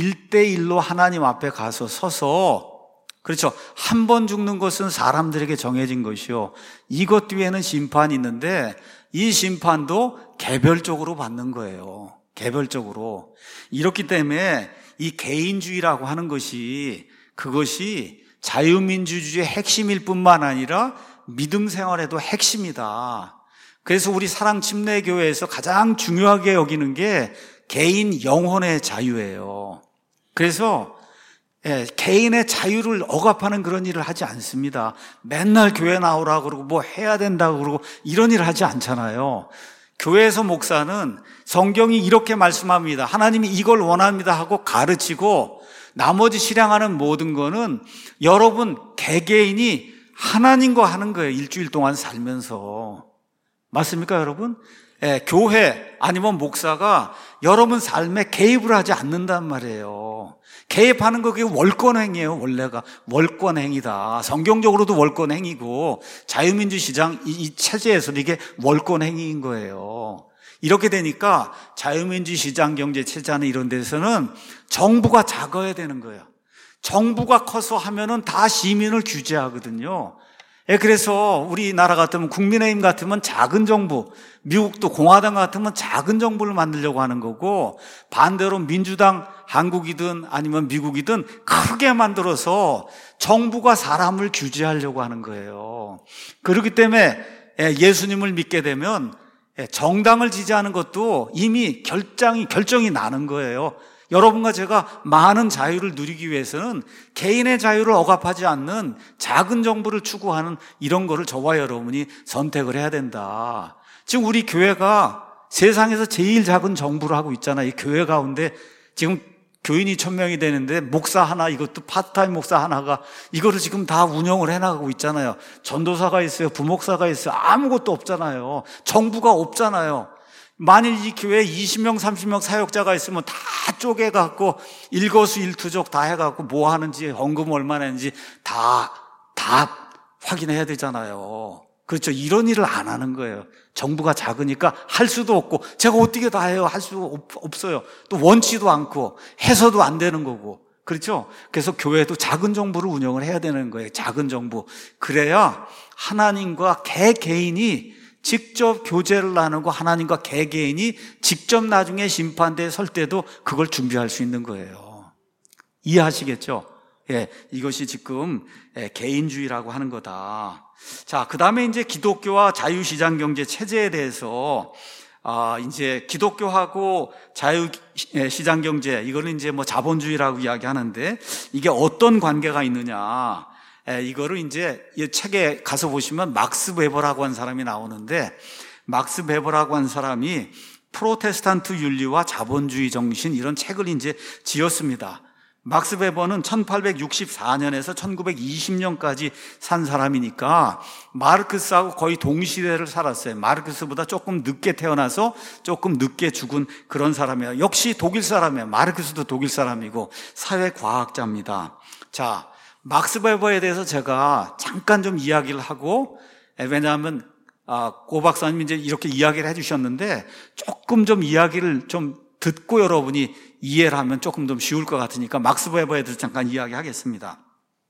일대일로 하나님 앞에 가서 서서, 그렇죠, 한 번 죽는 것은 사람들에게 정해진 것이요 이것 뒤에는 심판이 있는데 이 심판도 개별적으로 받는 거예요. 개별적으로. 이렇기 때문에 이 개인주의라고 하는 것이, 그것이 자유민주주의의 핵심일 뿐만 아니라 믿음 생활에도 핵심이다. 그래서 우리 사랑침례교회에서 가장 중요하게 여기는 게 개인 영혼의 자유예요. 그래서 예, 개인의 자유를 억압하는 그런 일을 하지 않습니다. 맨날 교회 나오라고 그러고 뭐 해야 된다고 그러고 이런 일을 하지 않잖아요. 교회에서 목사는 성경이 이렇게 말씀합니다. 하나님이 이걸 원합니다 하고 가르치고 나머지 실행하는 모든 거는 여러분 개개인이 하나님과 하는 거예요. 일주일 동안 살면서. 맞습니까, 여러분? 예, 교회 아니면 목사가 여러분 삶에 개입을 하지 않는단 말이에요. 개입하는 거 그게 월권행위예요. 원래가 월권행위다. 성경적으로도 월권행위고 자유민주 시장 이, 이 체제에서도 이게 월권행위인 거예요. 이렇게 되니까 자유민주 시장 경제 체제는 이런 데서는 정부가 작아야 되는 거예요. 정부가 커서 하면은 다 시민을 규제하거든요. 예, 그래서 우리나라 같으면 국민의힘 같으면 작은 정부, 미국도 공화당 같으면 작은 정부를 만들려고 하는 거고, 반대로 민주당 한국이든 아니면 미국이든 크게 만들어서 정부가 사람을 규제하려고 하는 거예요. 그렇기 때문에 예수님을 믿게 되면 정당을 지지하는 것도 이미 결정이, 결정이 나는 거예요. 여러분과 제가 많은 자유를 누리기 위해서는 개인의 자유를 억압하지 않는 작은 정부를 추구하는 이런 거를 저와 여러분이 선택을 해야 된다. 지금 우리 교회가 세상에서 제일 작은 정부를 하고 있잖아요. 이 교회 가운데 지금 교인이 천 명이 되는데 목사 하나, 이것도 파트타임 목사 하나가 이거를 지금 다 운영을 해나가고 있잖아요. 전도사가 있어요. 부목사가 있어요. 아무것도 없잖아요. 정부가 없잖아요. 만일 이 교회에 이십 명, 삼십 명 사역자가 있으면 다 쪼개갖고 일거수일투족 다 해갖고 뭐 하는지, 헌금 얼마나 했는지 다, 다 확인해야 되잖아요. 그렇죠. 이런 일을 안 하는 거예요. 정부가 작으니까 할 수도 없고, 제가 어떻게 다 해요? 할 수 없어요. 또 원치도 않고, 해서도 안 되는 거고. 그렇죠. 그래서 교회도 작은 정부를 운영을 해야 되는 거예요. 작은 정부. 그래야 하나님과 개 개인이 직접 교제를 나누고 하나님과 개개인이 직접 나중에 심판대에 설 때도 그걸 준비할 수 있는 거예요. 이해하시겠죠? 예, 이것이 지금 예, 개인주의라고 하는 거다. 자, 그 다음에 이제 기독교와 자유시장 경제 체제에 대해서 아, 이제 기독교하고 자유시장 경제, 이거는 이제 뭐 자본주의라고 이야기하는데 이게 어떤 관계가 있느냐? 에, 이거를 이제 이 책에 가서 보시면 막스 베버라고 한 사람이 나오는데, 막스 베버라고 한 사람이 프로테스탄트 윤리와 자본주의 정신 이런 책을 이제 지었습니다. 막스 베버는 천팔백육십사 년에서 천구백이십 년까지 산 사람이니까 마르크스하고 거의 동시대를 살았어요. 마르크스보다 조금 늦게 태어나서 조금 늦게 죽은 그런 사람이에요. 역시 독일 사람이에요. 마르크스도 독일 사람이고 사회과학자입니다. 자, 막스 베버에 대해서 제가 잠깐 좀 이야기를 하고, 왜냐하면 고 박사님 이제 이렇게 이야기를 해주셨는데 조금 좀 이야기를 좀 듣고 여러분이 이해를 하면 조금 좀 쉬울 것 같으니까 막스 베버에 대해서 잠깐 이야기하겠습니다.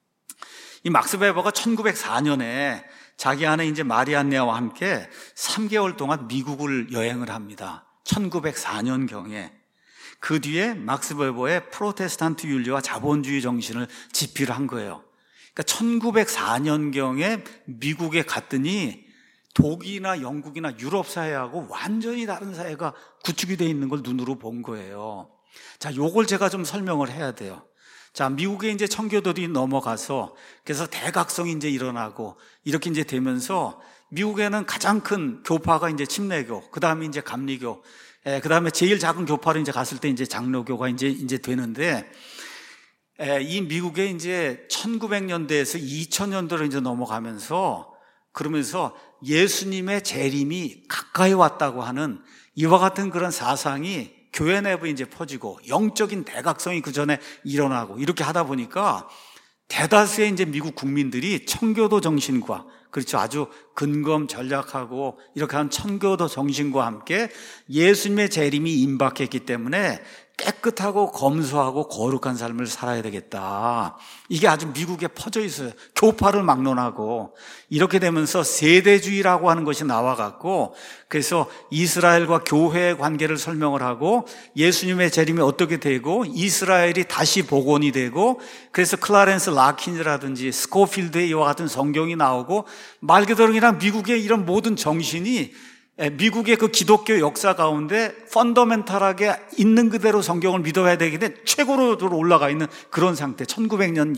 이 막스 베버가 천구백사 년에 자기 아내 이제 마리안네와 함께 삼 개월 동안 미국을 여행을 합니다. 천구백사 년경에. 그 뒤에 막스 베버의 프로테스탄트 윤리와 자본주의 정신을 집필을 한 거예요. 그러니까 천구백사 년경에 미국에 갔더니 독일이나 영국이나 유럽 사회하고 완전히 다른 사회가 구축이 되어 있는 걸 눈으로 본 거예요. 자, 요걸 제가 좀 설명을 해야 돼요. 자, 미국에 이제 청교도들이 넘어가서 그래서 대각성이 이제 일어나고 이렇게 이제 되면서 미국에는 가장 큰 교파가 이제 침례교, 그 다음에 이제 감리교, 예, 그 다음에 제일 작은 교파로 이제 갔을 때 이제 장로교가 이제 이제 되는데, 예, 이 미국에 이제 천구백 년대에서 이천 년도로 이제 넘어가면서 그러면서 예수님의 재림이 가까이 왔다고 하는 이와 같은 그런 사상이 교회 내부에 이제 퍼지고 영적인 대각성이 그 전에 일어나고 이렇게 하다 보니까 대다수의 이제 미국 국민들이 청교도 정신과, 그렇죠, 아주 근검 전략하고 이렇게 한 청교도 정신과 함께 예수님의 재림이 임박했기 때문에 깨끗하고 검소하고 거룩한 삶을 살아야 되겠다. 이게 아주 미국에 퍼져 있어요. 교파를 막론하고 이렇게 되면서 세대주의라고 하는 것이 나와갖고, 그래서 이스라엘과 교회의 관계를 설명을 하고 예수님의 재림이 어떻게 되고 이스라엘이 다시 복원이 되고, 그래서 클라렌스 라킨이라든지 스코필드의 이와 같은 성경이 나오고, 말 그대로 그냥 미국의 이런 모든 정신이 미국의 그 기독교 역사 가운데 펀더멘탈하게 있는 그대로 성경을 믿어야 되겠는데 최고로 올라가 있는 그런 상태, 천구백 년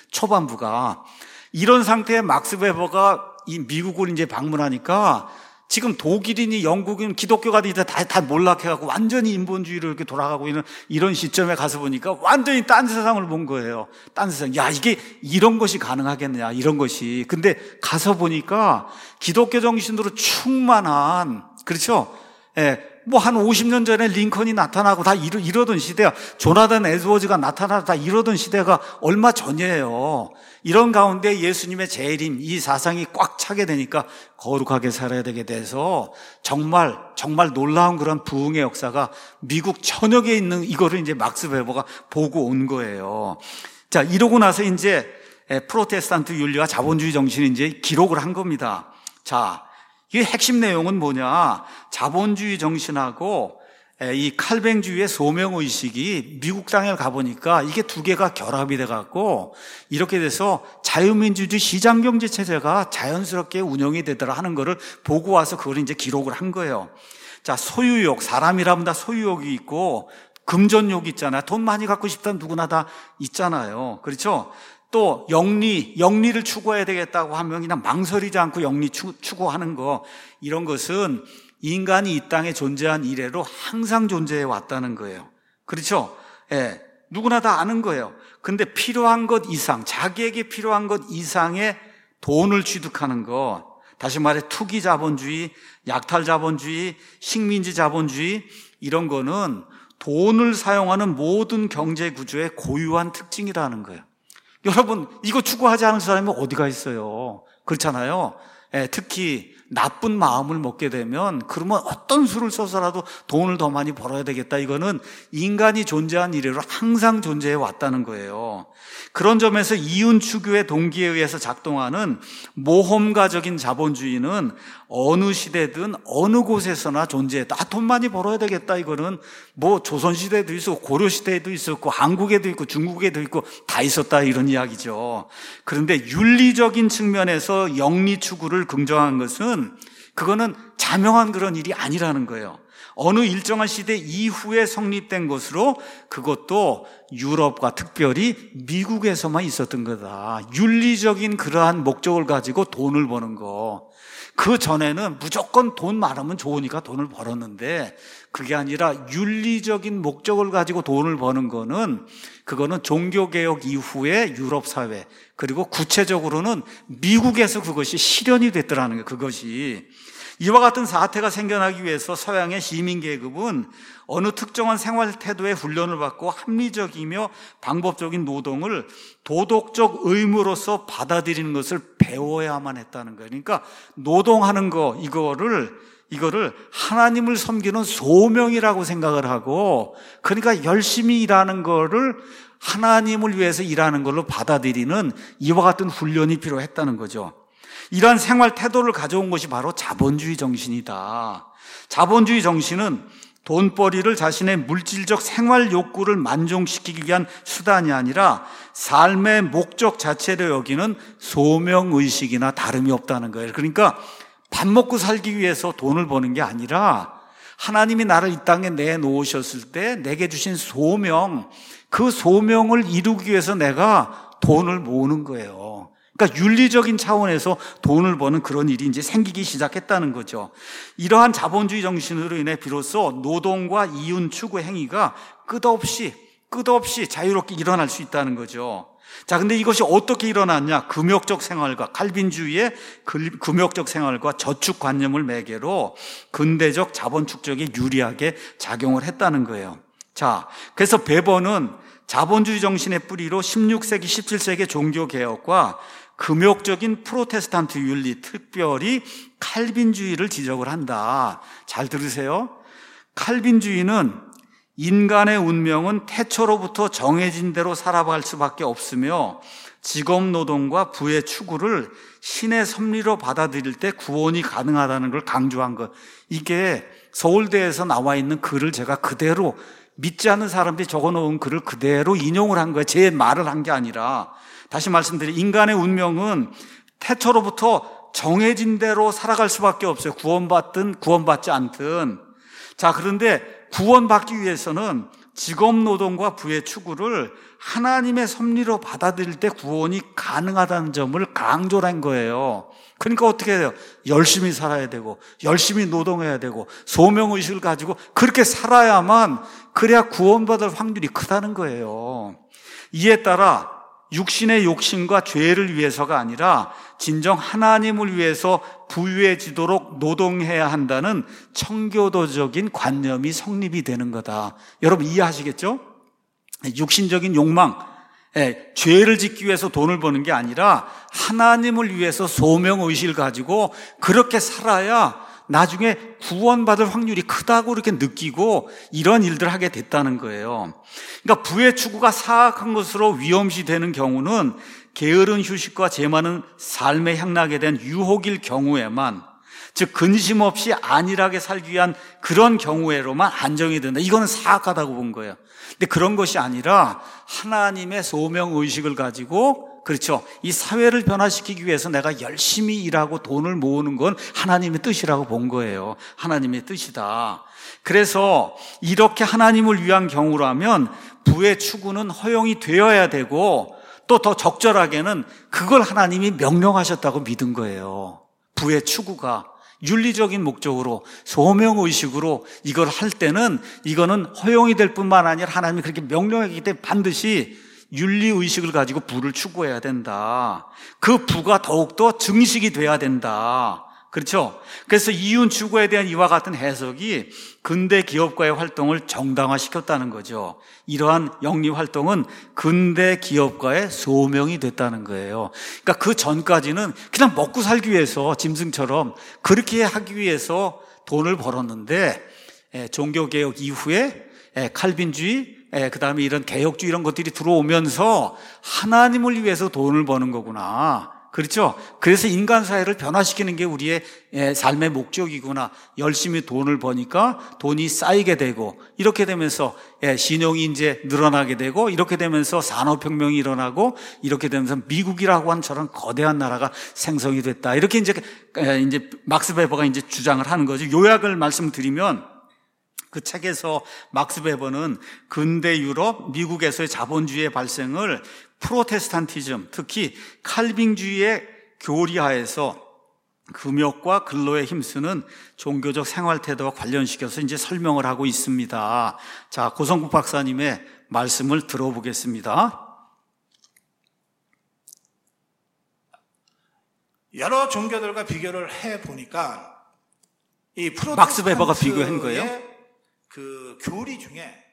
초반부가 이런 상태에 막스 베버가 이 미국을 이제 방문하니까 지금 독일이니 영국이니 기독교가 이제 다, 다 몰락해갖고 완전히 인본주의로 이렇게 돌아가고 있는 이런 시점에 가서 보니까 완전히 딴 세상을 본 거예요. 딴 세상. 야, 이게 이런 것이 가능하겠느냐, 이런 것이. 근데 가서 보니까 기독교 정신으로 충만한, 그렇죠? 예. 뭐 한 오십 년 전에 링컨이 나타나고 다 이러, 이러던 시대야. 조나단 에드워즈가 나타나고 다 이러던 시대가 얼마 전이에요. 이런 가운데 예수님의 재림, 이 사상이 꽉 차게 되니까 거룩하게 살아야 되게 돼서 정말 정말 놀라운 그런 부흥의 역사가 미국 전역에 있는 이거를 이제 막스 베버가 보고 온 거예요. 자, 이러고 나서 이제 프로테스탄트 윤리와 자본주의 정신이 이제 기록을 한 겁니다. 자, 이 핵심 내용은 뭐냐? 자본주의 정신하고 이 칼뱅주의의 소명의식이 미국 땅에 가보니까 이게 두 개가 결합이 돼갖고 이렇게 돼서 자유민주주의 시장경제 체제가 자연스럽게 운영이 되더라 하는 거를 보고 와서 그걸 이제 기록을 한 거예요. 자, 소유욕, 사람이라면 다 소유욕이 있고 금전욕이 있잖아요. 돈 많이 갖고 싶다면 누구나 다 있잖아요. 그렇죠? 또 영리, 영리를 추구해야 되겠다고 하면 그냥 망설이지 않고 영리 추구하는 거, 이런 것은 인간이 이 땅에 존재한 이래로 항상 존재해 왔다는 거예요. 그렇죠? 예, 누구나 다 아는 거예요. 근데 필요한 것 이상, 자기에게 필요한 것 이상의 돈을 취득하는 것, 다시 말해 투기 자본주의, 약탈 자본주의, 식민지 자본주의, 이런 거는 돈을 사용하는 모든 경제 구조의 고유한 특징이라는 거예요. 여러분, 이거 추구하지 않은 사람이 어디가 있어요? 그렇잖아요. 예, 특히 나쁜 마음을 먹게 되면 그러면 어떤 수를 써서라도 돈을 더 많이 벌어야 되겠다. 이거는 인간이 존재한 이래로 항상 존재해 왔다는 거예요. 그런 점에서 이윤 추구의 동기에 의해서 작동하는 모험가적인 자본주의는 어느 시대든 어느 곳에서나 존재했다. 아, 돈 많이 벌어야 되겠다. 이거는 뭐 조선시대에도 있었고 고려시대에도 있었고 한국에도 있고 중국에도 있고 다 있었다, 이런 이야기죠. 그런데 윤리적인 측면에서 영리 추구를 긍정한 것은 그거는 자명한 그런 일이 아니라는 거예요. 어느 일정한 시대 이후에 성립된 것으로 그것도 유럽과 특별히 미국에서만 있었던 거다. 윤리적인 그러한 목적을 가지고 돈을 버는 거. 그 전에는 무조건 돈 많으면 좋으니까 돈을 벌었는데 그게 아니라 윤리적인 목적을 가지고 돈을 버는 거는 그거는 종교개혁 이후의 유럽 사회, 그리고 구체적으로는 미국에서 그것이 실현이 됐더라는 거예요. 그것이. 이와 같은 사태가 생겨나기 위해서 서양의 시민계급은 어느 특정한 생활 태도의 훈련을 받고 합리적이며 방법적인 노동을 도덕적 의무로서 받아들이는 것을 배워야만 했다는 거예요. 그러니까 노동하는 거, 이거를 이거를 하나님을 섬기는 소명이라고 생각을 하고, 그러니까 열심히 일하는 거를 하나님을 위해서 일하는 걸로 받아들이는 이와 같은 훈련이 필요했다는 거죠. 이러한 생활 태도를 가져온 것이 바로 자본주의 정신이다. 자본주의 정신은 돈벌이를 자신의 물질적 생활 욕구를 만족시키기 위한 수단이 아니라 삶의 목적 자체로 여기는 소명의식이나 다름이 없다는 거예요. 그러니까 밥 먹고 살기 위해서 돈을 버는 게 아니라 하나님이 나를 이 땅에 내놓으셨을 때 내게 주신 소명, 그 소명을 이루기 위해서 내가 돈을 모으는 거예요. 그러니까 윤리적인 차원에서 돈을 버는 그런 일이 이제 생기기 시작했다는 거죠. 이러한 자본주의 정신으로 인해 비로소 노동과 이윤 추구 행위가 끝없이 끝없이 자유롭게 일어날 수 있다는 거죠. 자, 근데 이것이 어떻게 일어났냐? 금욕적 생활과 칼빈주의의 금욕적 생활과 저축관념을 매개로 근대적 자본 축적에 유리하게 작용을 했다는 거예요. 자, 그래서 베버는 자본주의 정신의 뿌리로 십육 세기, 십칠 세기 종교개혁과 금욕적인 프로테스탄트 윤리, 특별히 칼빈주의를 지적을 한다. 잘 들으세요. 칼빈주의는 인간의 운명은 태초로부터 정해진 대로 살아갈 수밖에 없으며 직업노동과 부의 추구를 신의 섭리로 받아들일 때 구원이 가능하다는 걸 강조한 것. 이게 서울대에서 나와 있는 글을 제가 그대로 믿지 않는 사람들이 적어놓은 글을 그대로 인용을 한 거예요. 제 말을 한 게 아니라. 다시 말씀드리면 인간의 운명은 태초로부터 정해진 대로 살아갈 수밖에 없어요. 구원받든 구원받지 않든. 자, 그런데 구원받기 위해서는 직업노동과 부의 추구를 하나님의 섭리로 받아들일 때 구원이 가능하다는 점을 강조를 한 거예요. 그러니까 어떻게 해요? 열심히 살아야 되고 열심히 노동해야 되고 소명의식을 가지고 그렇게 살아야만 그래야 구원받을 확률이 크다는 거예요. 이에 따라 육신의 욕심과 죄를 위해서가 아니라 진정 하나님을 위해서 부유해지도록 노동해야 한다는 청교도적인 관념이 성립이 되는 거다. 여러분 이해하시겠죠? 육신적인 욕망, 예, 죄를 짓기 위해서 돈을 버는 게 아니라 하나님을 위해서 소명의식을 가지고 그렇게 살아야 나중에 구원받을 확률이 크다고 이렇게 느끼고 이런 일들을 하게 됐다는 거예요. 그러니까 부의 추구가 사악한 것으로 위험시되는 경우는 게으른 휴식과 재 많은 삶에 향락에 대한 유혹일 경우에만, 즉 근심 없이 안일하게 살기 위한 그런 경우에로만 안정이 된다. 이거는 사악하다고 본 거예요. 근데 그런 것이 아니라 하나님의 소명의식을 가지고, 그렇죠, 이 사회를 변화시키기 위해서 내가 열심히 일하고 돈을 모으는 건 하나님의 뜻이라고 본 거예요. 하나님의 뜻이다. 그래서 이렇게 하나님을 위한 경우라면 부의 추구는 허용이 되어야 되고, 또 더 적절하게는 그걸 하나님이 명령하셨다고 믿은 거예요. 부의 추구가 윤리적인 목적으로 소명의식으로 이걸 할 때는 이거는 허용이 될 뿐만 아니라 하나님이 그렇게 명령했기 때문에 반드시 윤리의식을 가지고 부를 추구해야 된다. 그 부가 더욱더 증식이 돼야 된다. 그렇죠? 그래서 이윤 추구에 대한 이와 같은 해석이 근대 기업가의 활동을 정당화시켰다는 거죠. 이러한 영리활동은 근대 기업가의 소명이 됐다는 거예요. 그러니까 그 전까지는 그냥 먹고 살기 위해서 짐승처럼 그렇게 하기 위해서 돈을 벌었는데, 종교개혁 이후에 칼빈주의, 그 다음에 이런 개혁주의 이런 것들이 들어오면서 하나님을 위해서 돈을 버는 거구나. 그렇죠? 그래서 인간 사회를 변화시키는 게 우리의 삶의 목적이구나. 열심히 돈을 버니까 돈이 쌓이게 되고, 이렇게 되면서 신용이 이제 늘어나게 되고, 이렇게 되면서 산업혁명이 일어나고, 이렇게 되면서 미국이라고 하는 저런 거대한 나라가 생성이 됐다. 이렇게 이제, 이제 막스 베버가 이제 주장을 하는 거죠. 요약을 말씀드리면, 그 책에서 막스 베버는 근대 유럽, 미국에서의 자본주의의 발생을 프로테스탄티즘, 특히 칼빈주의의 교리하에서 금욕과 근로에 힘쓰는 종교적 생활 태도와 관련시켜서 이제 설명을 하고 있습니다. 자, 고성국 박사님의 말씀을 들어보겠습니다. 여러 종교들과 비교를 해 보니까 이 막스 베버가 비교한 거예요? 그 교리 중에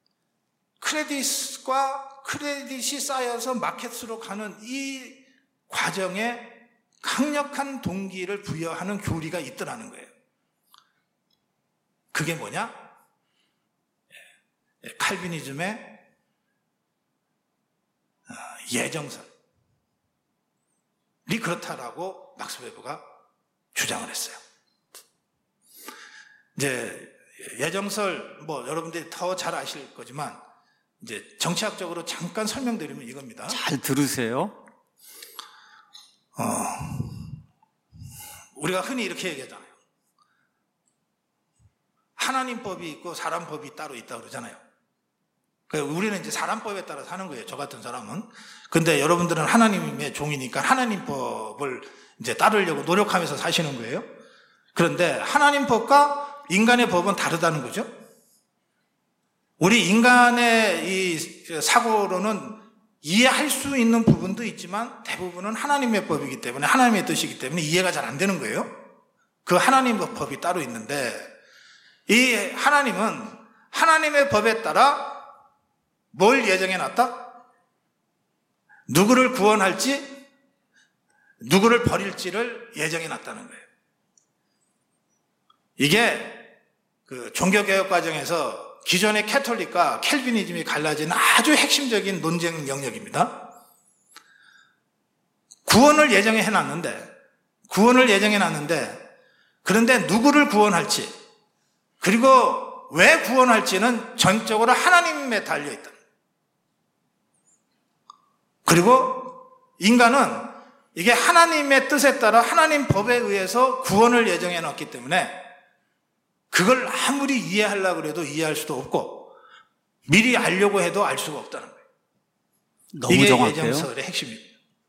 크레딧과 크레딧이 쌓여서 마켓으로 가는 이 과정에 강력한 동기를 부여하는 교리가 있더라는 거예요. 그게 뭐냐? 칼비니즘의 예정설이 그렇다라고 막스 베버가 주장을 했어요. 이제 예정설, 뭐 여러분들이 더 잘 아실 거지만 이제 정치학적으로 잠깐 설명드리면 이겁니다. 잘 들으세요. 어, 우리가 흔히 이렇게 얘기하잖아요. 하나님 법이 있고 사람 법이 따로 있다고 그러잖아요. 그러니까 우리는 이제 사람 법에 따라 사는 거예요. 저 같은 사람은. 근데 여러분들은 하나님의 종이니까 하나님 법을 이제 따르려고 노력하면서 사시는 거예요. 그런데 하나님 법과 인간의 법은 다르다는 거죠. 우리 인간의 이 사고로는 이해할 수 있는 부분도 있지만 대부분은 하나님의 법이기 때문에, 하나님의 뜻이기 때문에 이해가 잘 안 되는 거예요. 그 하나님의 법이 따로 있는데, 이 하나님은 하나님의 법에 따라 뭘 예정해 놨다? 누구를 구원할지, 누구를 버릴지를 예정해 놨다는 거예요. 이게 그 종교개혁 과정에서 기존의 캐톨릭과 켈비니즘이 갈라진 아주 핵심적인 논쟁 영역입니다. 구원을 예정해 놨는데, 구원을 예정해 놨는데, 그런데 누구를 구원할지, 그리고 왜 구원할지는 전적으로 하나님에 달려있다. 그리고 인간은 이게 하나님의 뜻에 따라 하나님 법에 의해서 구원을 예정해 놨기 때문에 그걸 아무리 이해하려고 해도 이해할 수도 없고 미리 알려고 해도 알 수가 없다는 거예요. 너무 이게 정확해요. 예정설의 핵심입니다.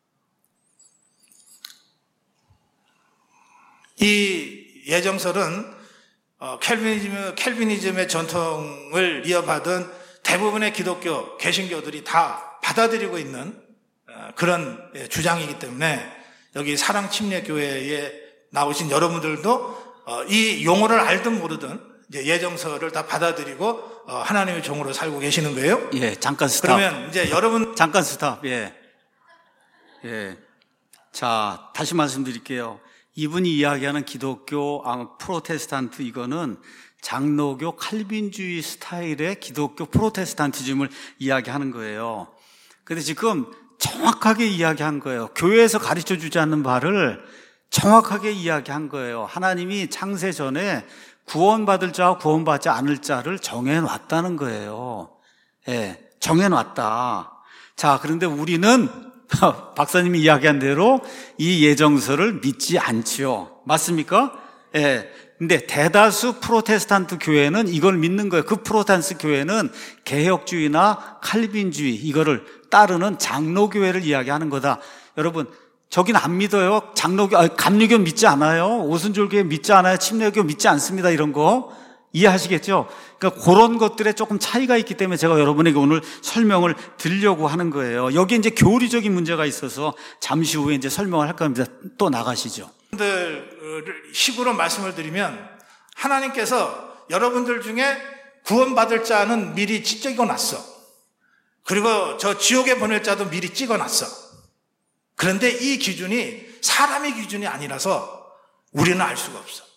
이 예정설은 어, 켈비니즘, 켈비니즘의 전통을 이어받은 대부분의 기독교, 개신교들이 다 받아들이고 있는 어, 그런 예, 주장이기 때문에 여기 사랑침례교회에 나오신 여러분들도 어, 이 용어를 알든 모르든 이제 예정설을 다 받아들이고 어, 하나님의 종으로 살고 계시는 거예요. 예, 잠깐 스탑. 그러면 이제 여러분 잠깐 스탑. 예. 예. 자, 다시 말씀드릴게요. 이분이 이야기하는 기독교, 아, 프로테스탄트, 이거는 장로교 칼빈주의 스타일의 기독교 프로테스탄티즘을 이야기하는 거예요. 근데 지금 정확하게 이야기한 거예요. 교회에서 가르쳐 주지 않는 바를 정확하게 이야기한 거예요. 하나님이 창세 전에 구원받을 자와 구원받지 않을 자를 정해놨다는 거예요. 예, 정해놨다. 자, 그런데 우리는 박사님이 이야기한 대로 이 예정설을 믿지 않지요. 맞습니까? 예. 근데 대다수 프로테스탄트 교회는 이걸 믿는 거예요. 그 프로테스탄트 교회는 개혁주의나 칼빈주의, 이거를 따르는 장로교회를 이야기하는 거다. 여러분, 저긴 안 믿어요. 장로교, 아니, 감리교 믿지 않아요. 오순절교회 믿지 않아요. 침례교 믿지 않습니다. 이런 거 이해하시겠죠? 그러니까 그런 것들에 조금 차이가 있기 때문에 제가 여러분에게 오늘 설명을 드리려고 하는 거예요. 여기 이제 교리적인 문제가 있어서 잠시 후에 이제 설명을 할 겁니다. 또 나가시죠. 여러분들 식으로 말씀을 드리면 하나님께서 여러분들 중에 구원받을 자는 미리 찍어놨어. 그리고 저 지옥에 보낼 자도 미리 찍어놨어. 그런데 이 기준이 사람의 기준이 아니라서 우리는 알 수가 없어.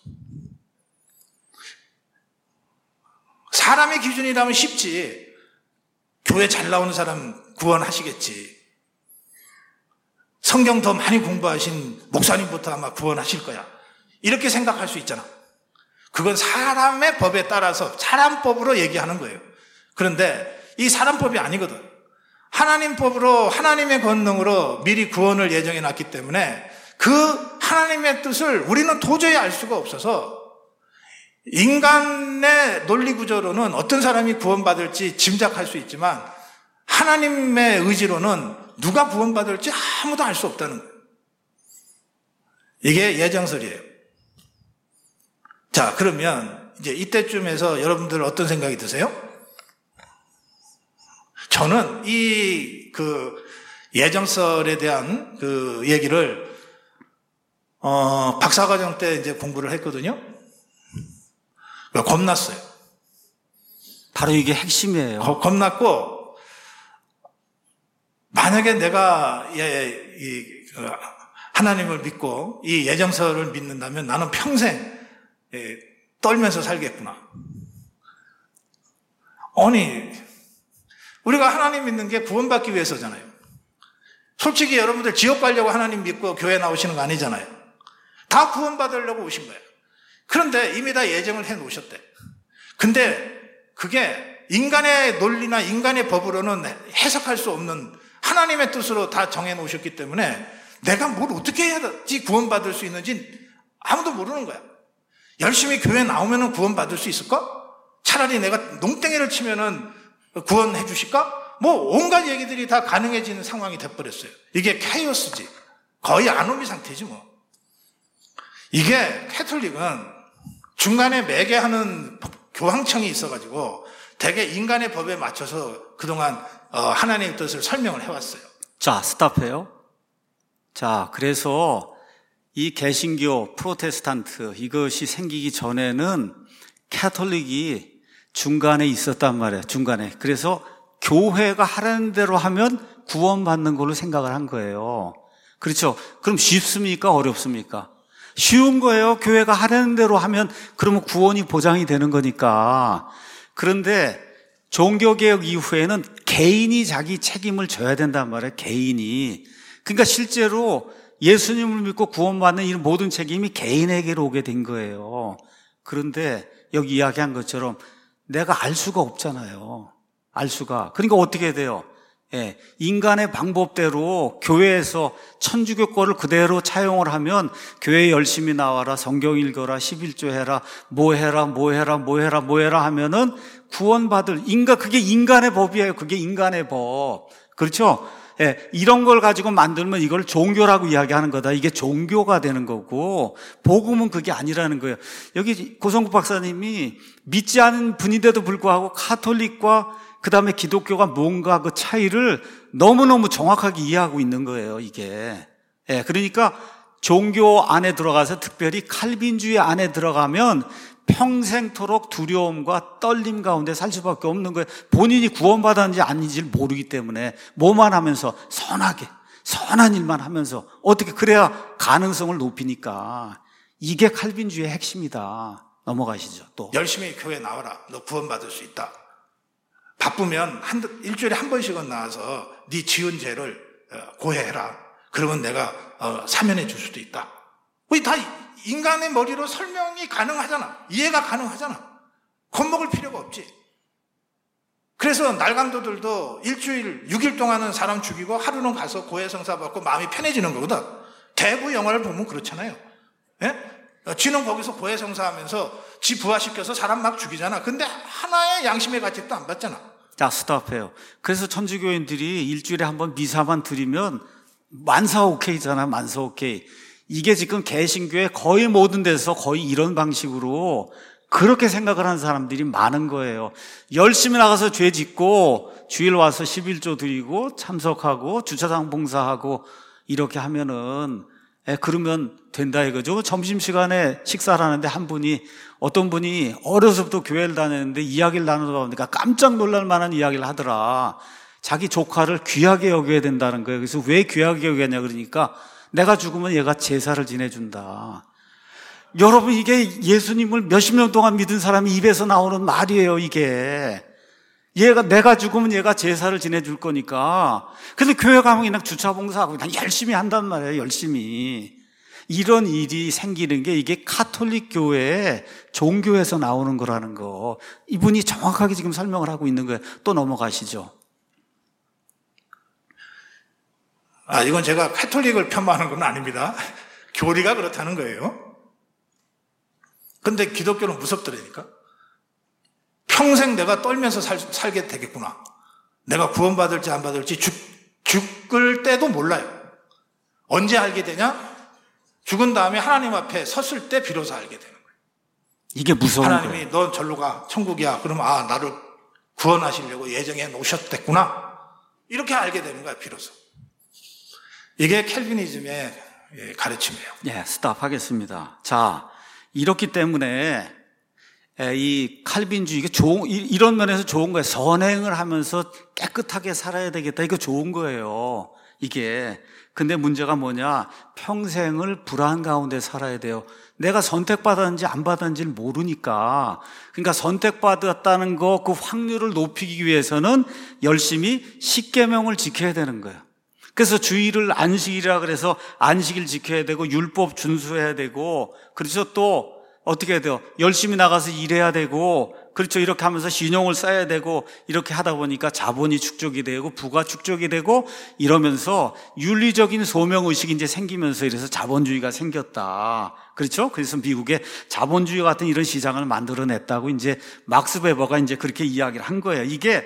사람의 기준이라면 쉽지. 교회 잘 나오는 사람 구원하시겠지. 성경 더 많이 공부하신 목사님부터 아마 구원하실 거야. 이렇게 생각할 수 있잖아. 그건 사람의 법에 따라서 사람 법으로 얘기하는 거예요. 그런데 이 사람 법이 아니거든. 하나님 법으로, 하나님의 권능으로 미리 구원을 예정해 놨기 때문에 그 하나님의 뜻을 우리는 도저히 알 수가 없어서 인간의 논리 구조로는 어떤 사람이 구원받을지 짐작할 수 있지만 하나님의 의지로는 누가 구원받을지 아무도 알 수 없다는 거예요. 이게 예정설이에요. 자, 그러면 이제 이때쯤에서 여러분들 어떤 생각이 드세요? 저는 이 그 예정설에 대한 그 얘기를 어 박사과정 때 이제 공부를 했거든요. 겁났어요. 바로 이게 핵심이에요. 거, 겁났고 만약에 내가 예, 이, 그 하나님을 믿고 이 예정설을 믿는다면 나는 평생 예, 떨면서 살겠구나. 아니, 우리가 하나님 믿는 게 구원받기 위해서잖아요. 솔직히 여러분들 지옥 가려고 하나님 믿고 교회 나오시는 거 아니잖아요. 다 구원받으려고 오신 거예요. 그런데 이미 다 예정을 해 놓으셨대. 근데 그게 인간의 논리나 인간의 법으로는 해석할 수 없는 하나님의 뜻으로 다 정해 놓으셨기 때문에 내가 뭘 어떻게 해야지 구원받을 수 있는지 아무도 모르는 거야. 열심히 교회 나오면 구원받을 수 있을까? 차라리 내가 농땡이를 치면은 구원해 주실까? 뭐 온갖 얘기들이 다 가능해지는 상황이 돼버렸어요. 이게 케이오스지. 거의 아노미 상태지 뭐. 이게 캐톨릭은 중간에 매개하는 교황청이 있어가지고 대개 인간의 법에 맞춰서 그동안 하나님의 뜻을 설명을 해왔어요. 자, 스탑해요. 자, 그래서 이 개신교, 프로테스탄트 이것이 생기기 전에는 캐톨릭이 중간에 있었단 말이에요. 중간에. 그래서 교회가 하라는 대로 하면 구원받는 걸로 생각을 한 거예요. 그렇죠? 그럼 쉽습니까? 어렵습니까? 쉬운 거예요. 교회가 하라는 대로 하면 그러면 구원이 보장이 되는 거니까. 그런데 종교개혁 이후에는 개인이 자기 책임을 져야 된단 말이에요. 개인이. 그러니까 실제로 예수님을 믿고 구원받는 이 모든 책임이 개인에게로 오게 된 거예요. 그런데 여기 이야기한 것처럼 내가 알 수가 없잖아요. 알 수가. 그러니까 어떻게 돼요? 예, 인간의 방법대로 교회에서 천주교권을 그대로 차용을 하면 교회 열심히 나와라, 성경 읽어라, 십일조 해라, 뭐 해라, 뭐 해라, 뭐 해라, 뭐 해라 하면은 구원받을, 인간, 그게 인간의 법이에요. 그게 인간의 법. 그렇죠? 예, 이런 걸 가지고 만들면 이걸 종교라고 이야기하는 거다. 이게 종교가 되는 거고, 복음은 그게 아니라는 거예요. 여기 고성국 박사님이 믿지 않은 분인데도 불구하고 카톨릭과 그 다음에 기독교가 뭔가 그 차이를 너무너무 정확하게 이해하고 있는 거예요, 이게. 예, 그러니까 종교 안에 들어가서 특별히 칼빈주의 안에 들어가면 평생토록 두려움과 떨림 가운데 살 수밖에 없는 거예요. 본인이 구원받았는지 아닌지를 모르기 때문에 뭐만 하면서 선하게, 선한 일만 하면서 어떻게 그래야 가능성을 높이니까 이게 칼빈주의의 핵심이다. 넘어가시죠, 또. 열심히 교회 나와라. 너 구원받을 수 있다. 바쁘면 한, 일주일에 한 번씩은 나와서 네 지은 죄를 고해해라. 그러면 내가 어, 사면해 줄 수도 있다. 우리 다 인간의 머리로 설명이 가능하잖아. 이해가 가능하잖아. 겁먹을 필요가 없지. 그래서 날강도들도 일주일, 육 일 동안은 사람 죽이고 하루는 가서 고해성사 받고 마음이 편해지는 거거든. 대부 영화를 보면 그렇잖아요. 예? 쥐는 거기서 고해성사하면서 지 부하시켜서 사람 막 죽이잖아. 근데 하나의 양심의 가책도 안 받잖아. 자, 스탑해요. 그래서 천주교인들이 일주일에 한 번 미사만 드리면 만사 오케이잖아. 만사 오케이. 이게 지금 개신교의 거의 모든 데서 거의 이런 방식으로 그렇게 생각을 하는 사람들이 많은 거예요. 열심히 나가서 죄 짓고 주일 와서 십일조 드리고 참석하고 주차장 봉사하고 이렇게 하면은 에, 그러면 된다 이거죠. 점심시간에 식사를 하는데 한 분이, 어떤 분이 어려서부터 교회를 다녔는데 이야기를 나누다 보니까 깜짝 놀랄 만한 이야기를 하더라. 자기 조카를 귀하게 여겨야 된다는 거예요. 그래서 왜 귀하게 여기냐 그러니까 내가 죽으면 얘가 제사를 지내준다. 여러분, 이게 예수님을 몇십 년 동안 믿은 사람이 입에서 나오는 말이에요, 이게. 얘가, 내가 죽으면 얘가 제사를 지내줄 거니까. 근데 교회 가면 그냥 주차 봉사하고 그냥 열심히 한단 말이에요, 열심히. 이런 일이 생기는 게 이게 카톨릭 교회의 종교에서 나오는 거라는 거. 이분이 정확하게 지금 설명을 하고 있는 거예요. 또 넘어가시죠. 아, 이건 제가 카톨릭을 폄하하는 건 아닙니다. 교리가 그렇다는 거예요. 근데 기독교는 무섭더라니까. 평생 내가 떨면서 살, 살게 되겠구나. 내가 구원받을지 안 받을지 죽, 죽을 때도 몰라요. 언제 알게 되냐? 죽은 다음에 하나님 앞에 섰을 때 비로소 알게 되는 거예요. 이게 무서운 거예요. 하나님이 너 절로 가, 천국이야. 그러면 아, 나를 구원하시려고 예정해 놓으셨댔구나. 이렇게 알게 되는 거야, 비로소. 이게 캘비니즘의 가르침이에요. 예, 스탑하겠습니다. 자, 이렇기 때문에 이 칼빈주의, 이게 좋은, 이런 면에서 좋은 거예요. 선행을 하면서 깨끗하게 살아야 되겠다. 이거 좋은 거예요, 이게. 근데 문제가 뭐냐? 평생을 불안 가운데 살아야 돼요. 내가 선택받았는지 안 받았는지를 모르니까. 그러니까 선택받았다는 거, 그 확률을 높이기 위해서는 열심히 십계명을 지켜야 되는 거예요. 그래서 주일을 안식이라 그래서 안식일 지켜야 되고 율법 준수해야 되고, 그래서 또 어떻게 해야 돼요? 열심히 나가서 일해야 되고, 그렇죠. 이렇게 하면서 신용을 쌓아야 되고 이렇게 하다 보니까 자본이 축적이 되고 부가 축적이 되고 이러면서 윤리적인 소명의식이 이제 생기면서 이래서 자본주의가 생겼다. 그렇죠? 그래서 미국에 자본주의 같은 이런 시장을 만들어냈다고 이제 막스 베버가 이제 그렇게 이야기를 한 거예요. 이게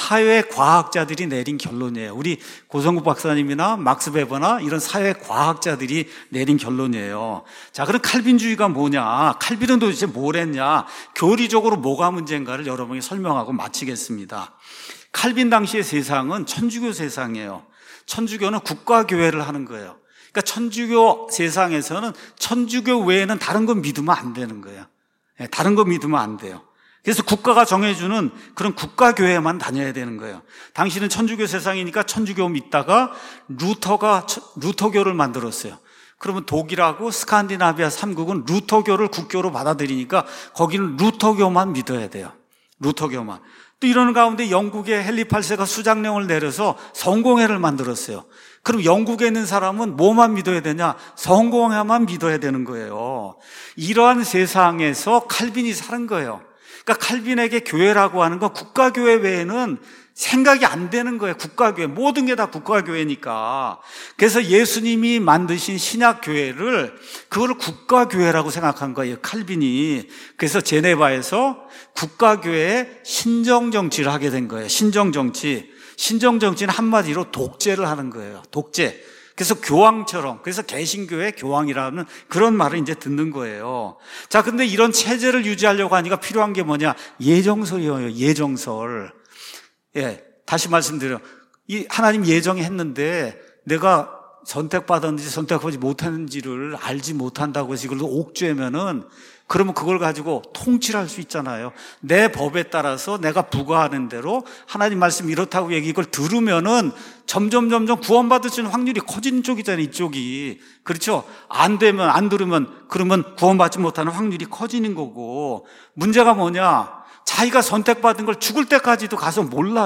사회과학자들이 내린 결론이에요. 우리 고성국 박사님이나 막스 베버나 이런 사회과학자들이 내린 결론이에요. 자, 그럼 칼빈주의가 뭐냐? 칼빈은 도대체 뭘 했냐? 교리적으로 뭐가 문제인가를 여러분에게 설명하고 마치겠습니다. 칼빈 당시의 세상은 천주교 세상이에요. 천주교는 국가교회를 하는 거예요. 그러니까 천주교 세상에서는 천주교 외에는 다른 거 믿으면 안 되는 거예요. 다른 거 믿으면 안 돼요. 그래서 국가가 정해주는 그런 국가교회만 다녀야 되는 거예요. 당신은 천주교 세상이니까 천주교 믿다가 루터가 루터교를 만들었어요. 그러면 독일하고 스칸디나비아 삼국은 루터교를 국교로 받아들이니까 거기는 루터교만 믿어야 돼요. 루터교만. 또 이러는 가운데 영국의 헨리 팔 세가 수장령을 내려서 성공회를 만들었어요. 그럼 영국에 있는 사람은 뭐만 믿어야 되냐? 성공회만 믿어야 되는 거예요. 이러한 세상에서 칼빈이 사는 거예요. 그러니까 칼빈에게 교회라고 하는 건 국가교회 외에는 생각이 안 되는 거예요. 국가교회. 모든 게 다 국가교회니까. 그래서 예수님이 만드신 신약교회를 그거를 국가교회라고 생각한 거예요. 칼빈이. 그래서 제네바에서 국가교회의 신정정치를 하게 된 거예요. 신정정치. 신정정치는 한마디로 독재를 하는 거예요. 독재. 그래서 교황처럼, 그래서 개신교의 교황이라는 그런 말을 이제 듣는 거예요. 자, 근데 이런 체제를 유지하려고 하니까 필요한 게 뭐냐? 예정설이에요. 예정설. 예, 다시 말씀드려요. 이 하나님 예정이 했는데 내가 선택받았는지 선택하지 못했는지를 알지 못한다고 해서 이걸 옥죄면은 그러면 그걸 가지고 통치를 할 수 있잖아요. 내 법에 따라서 내가 부과하는 대로 하나님 말씀 이렇다고 얘기 이걸 들으면은 점점 점점 구원받을 수 있는 확률이 커지는 쪽이잖아요. 이쪽이. 그렇죠? 안 되면 안 들으면 그러면 구원받지 못하는 확률이 커지는 거고 문제가 뭐냐? 자기가 선택받은 걸 죽을 때까지도 가서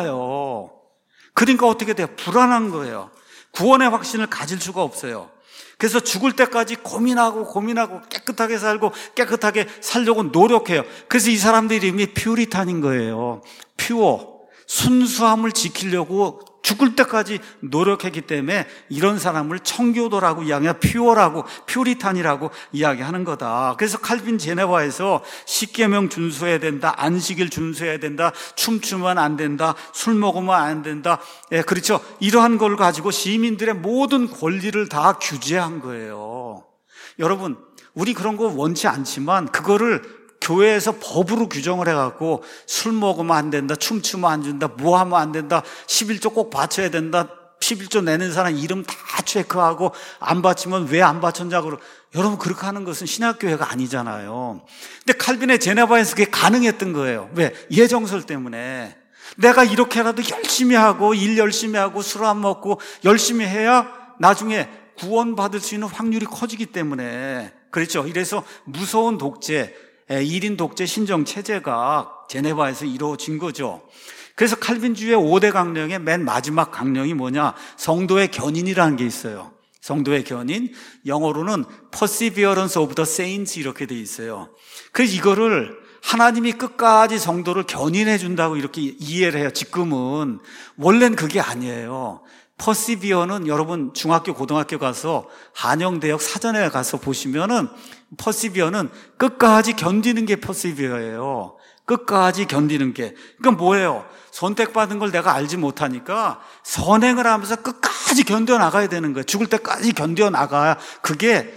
몰라요. 그러니까 어떻게 돼요? 불안한 거예요. 구원의 확신을 가질 수가 없어요. 그래서 죽을 때까지 고민하고 고민하고 깨끗하게 살고 깨끗하게 살려고 노력해요. 그래서 이 사람들 이름이 퓨리탄인 거예요. 퓨어. 순수함을 지키려고 죽을 때까지 노력했기 때문에 이런 사람을 청교도라고 이야기하고 퓨어라고 퓨리탄이라고 이야기하는 거다. 그래서 칼빈 제네바에서 십계명 준수해야 된다. 안식일 준수해야 된다. 춤추면 안 된다. 술 먹으면 안 된다. 예, 그렇죠. 이러한 걸 가지고 시민들의 모든 권리를 다 규제한 거예요. 여러분, 우리 그런 거 원치 않지만 그거를 교회에서 법으로 규정을 해갖고 술 먹으면 안 된다, 춤추면 안 된다, 뭐 하면 안 된다, 십일조 꼭 바쳐야 된다, 십일조 내는 사람 이름 다 체크하고 안 바치면 왜 안 바쳤냐고. 여러분, 그렇게 하는 것은 신학교회가 아니잖아요. 근데 칼빈의 제네바에서 그게 가능했던 거예요. 왜? 예정설 때문에. 내가 이렇게라도 열심히 하고 일 열심히 하고 술 안 먹고 열심히 해야 나중에 구원받을 수 있는 확률이 커지기 때문에. 그렇죠. 이래서 무서운 독재, 일 인 독재 신정 체제가 제네바에서 이루어진 거죠. 그래서 칼빈주의 오 대 강령의 맨 마지막 강령이 뭐냐? 성도의 견인이라는 게 있어요. 성도의 견인. 영어로는 Perseverance of the Saints 이렇게 돼 있어요. 그래서 이거를 하나님이 끝까지 성도를 견인해 준다고 이렇게 이해를 해요. 지금은. 원래는 그게 아니에요. 퍼시비어는 여러분 중학교 고등학교 가서 한영대역 사전에 가서 보시면은 퍼시비어는 끝까지 견디는 게 퍼시비어예요. 끝까지 견디는 게. 그러니까 뭐예요? 선택받은 걸 내가 알지 못하니까 선행을 하면서 끝까지 견뎌나가야 되는 거예요. 죽을 때까지 견뎌나가야 그게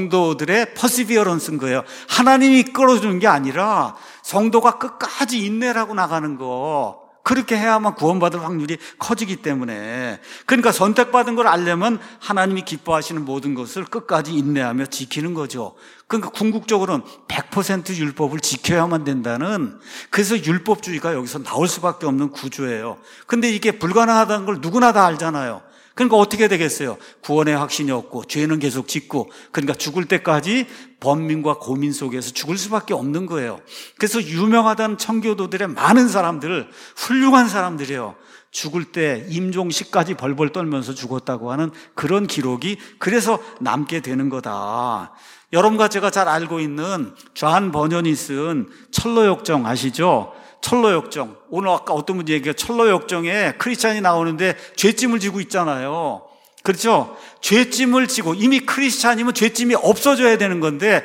성도들의 퍼시비어런스인 거예요. 하나님이 끌어주는 게 아니라 성도가 끝까지 인내를 하고 나가는 거. 그렇게 해야만 구원받을 확률이 커지기 때문에. 그러니까 선택받은 걸 알려면 하나님이 기뻐하시는 모든 것을 끝까지 인내하며 지키는 거죠. 그러니까 궁극적으로는 백 퍼센트 율법을 지켜야만 된다는, 그래서 율법주의가 여기서 나올 수밖에 없는 구조예요. 근데 이게 불가능하다는 걸 누구나 다 알잖아요. 그러니까 어떻게 되겠어요? 구원의 확신이 없고 죄는 계속 짓고, 그러니까 죽을 때까지 번민과 고민 속에서 죽을 수밖에 없는 거예요. 그래서 유명하다는 청교도들의 많은 사람들, 훌륭한 사람들이에요. 죽을 때 임종식까지 벌벌 떨면서 죽었다고 하는 그런 기록이 그래서 남게 되는 거다. 여러분과 제가 잘 알고 있는 존 버년이 쓴 철로역정 아시죠? 철로역정. 오늘 아까 어떤 분이 얘기해요. 철로역정에 크리스찬이 나오는데 죄짐을 지고 있잖아요. 그렇죠? 죄짐을 지고, 이미 크리스찬이면 죄짐이 없어져야 되는 건데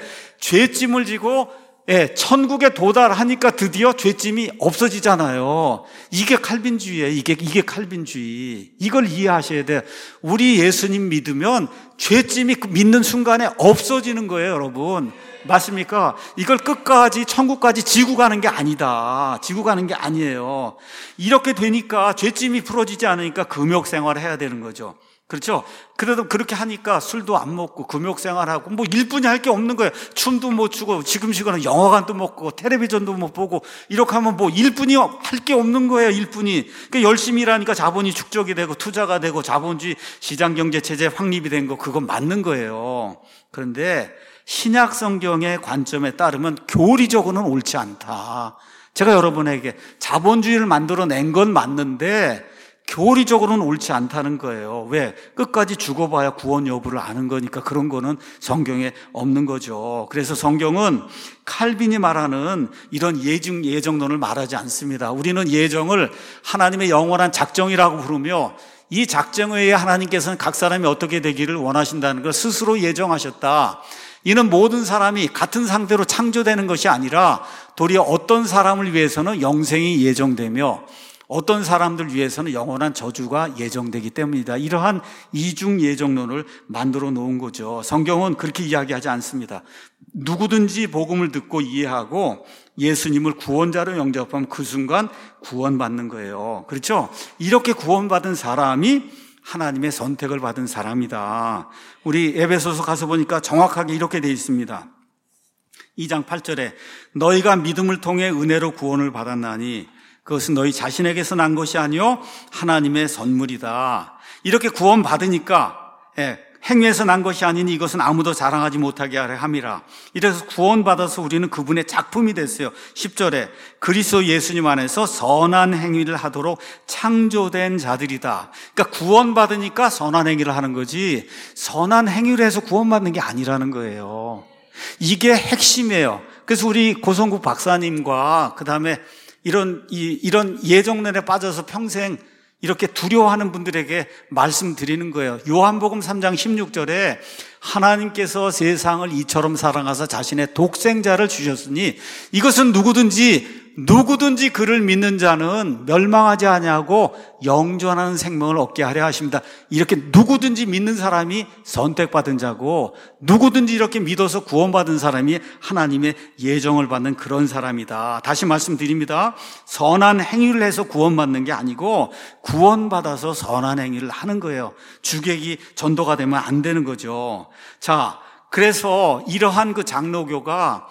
죄짐을 지고 예, 천국에 도달하니까 드디어 죄짐이 없어지잖아요. 이게 칼빈주의예요. 이게 이게 칼빈주의. 이걸 이해하셔야 돼요. 우리 예수님 믿으면 죄짐이 믿는 순간에 없어지는 거예요, 여러분. 맞습니까? 이걸 끝까지 천국까지 지고 가는 게 아니다. 지고 가는 게 아니에요. 이렇게 되니까 죄짐이 풀어지지 않으니까 금욕 생활을 해야 되는 거죠. 그렇죠? 그래도 그렇게 하니까 술도 안 먹고 금욕 생활하고 뭐 일뿐이 할 게 없는 거예요. 춤도 못 추고 지금 시간은 영화관도 못 보고 텔레비전도 못 보고 이렇게 하면 뭐 일뿐이 할 게 없는 거예요. 일뿐이. 그러니까 열심히 일하니까 자본이 축적이 되고 투자가 되고 자본주의 시장경제체제 확립이 된 거 그건 맞는 거예요. 그런데 신약 성경의 관점에 따르면 교리적으로는 옳지 않다. 제가 여러분에게 자본주의를 만들어낸 건 맞는데 교리적으로는 옳지 않다는 거예요. 왜? 끝까지 죽어봐야 구원 여부를 아는 거니까 그런 거는 성경에 없는 거죠. 그래서 성경은 칼빈이 말하는 이런 예정, 예정론을 말하지 않습니다. 우리는 예정을 하나님의 영원한 작정이라고 부르며 이 작정에 의해 하나님께서는 각 사람이 어떻게 되기를 원하신다는 걸 스스로 예정하셨다. 이는 모든 사람이 같은 상태로 창조되는 것이 아니라 도리어 어떤 사람을 위해서는 영생이 예정되며 어떤 사람들 위해서는 영원한 저주가 예정되기 때문이다. 이러한 이중 예정론을 만들어 놓은 거죠. 성경은 그렇게 이야기하지 않습니다. 누구든지 복음을 듣고 이해하고 예수님을 구원자로 영접하면 그 순간 구원받는 거예요. 그렇죠? 이렇게 구원받은 사람이 하나님의 선택을 받은 사람이다. 우리 에베소서 가서 보니까 정확하게 이렇게 되어 있습니다. 이 장 팔 절에 너희가 믿음을 통해 은혜로 구원을 받았나니 그것은 너희 자신에게서 난 것이 아니요 하나님의 선물이다. 이렇게 구원받으니까 예, 행위에서 난 것이 아니니 이것은 아무도 자랑하지 못하게 하려 함이라. 이래서 구원받아서 우리는 그분의 작품이 됐어요. 십 절에 그리스도 예수님 안에서 선한 행위를 하도록 창조된 자들이다. 그러니까 구원받으니까 선한 행위를 하는 거지 선한 행위를 해서 구원받는 게 아니라는 거예요. 이게 핵심이에요. 그래서 우리 고성국 박사님과 그 다음에 이런, 이, 이런 예정론에 빠져서 평생 이렇게 두려워하는 분들에게 말씀드리는 거예요. 요한복음 삼 장 십육 절에 하나님께서 세상을 이처럼 사랑하사 자신의 독생자를 주셨으니 이것은 누구든지 누구든지 그를 믿는 자는 멸망하지 아니하고 영존하는 생명을 얻게 하려 하십니다. 이렇게 누구든지 믿는 사람이 선택받은 자고 누구든지 이렇게 믿어서 구원받은 사람이 하나님의 예정을 받는 그런 사람이다. 다시 말씀드립니다. 선한 행위를 해서 구원받는 게 아니고 구원받아서 선한 행위를 하는 거예요. 주객이 전도가 되면 안 되는 거죠. 자, 그래서 이러한 그 장로교가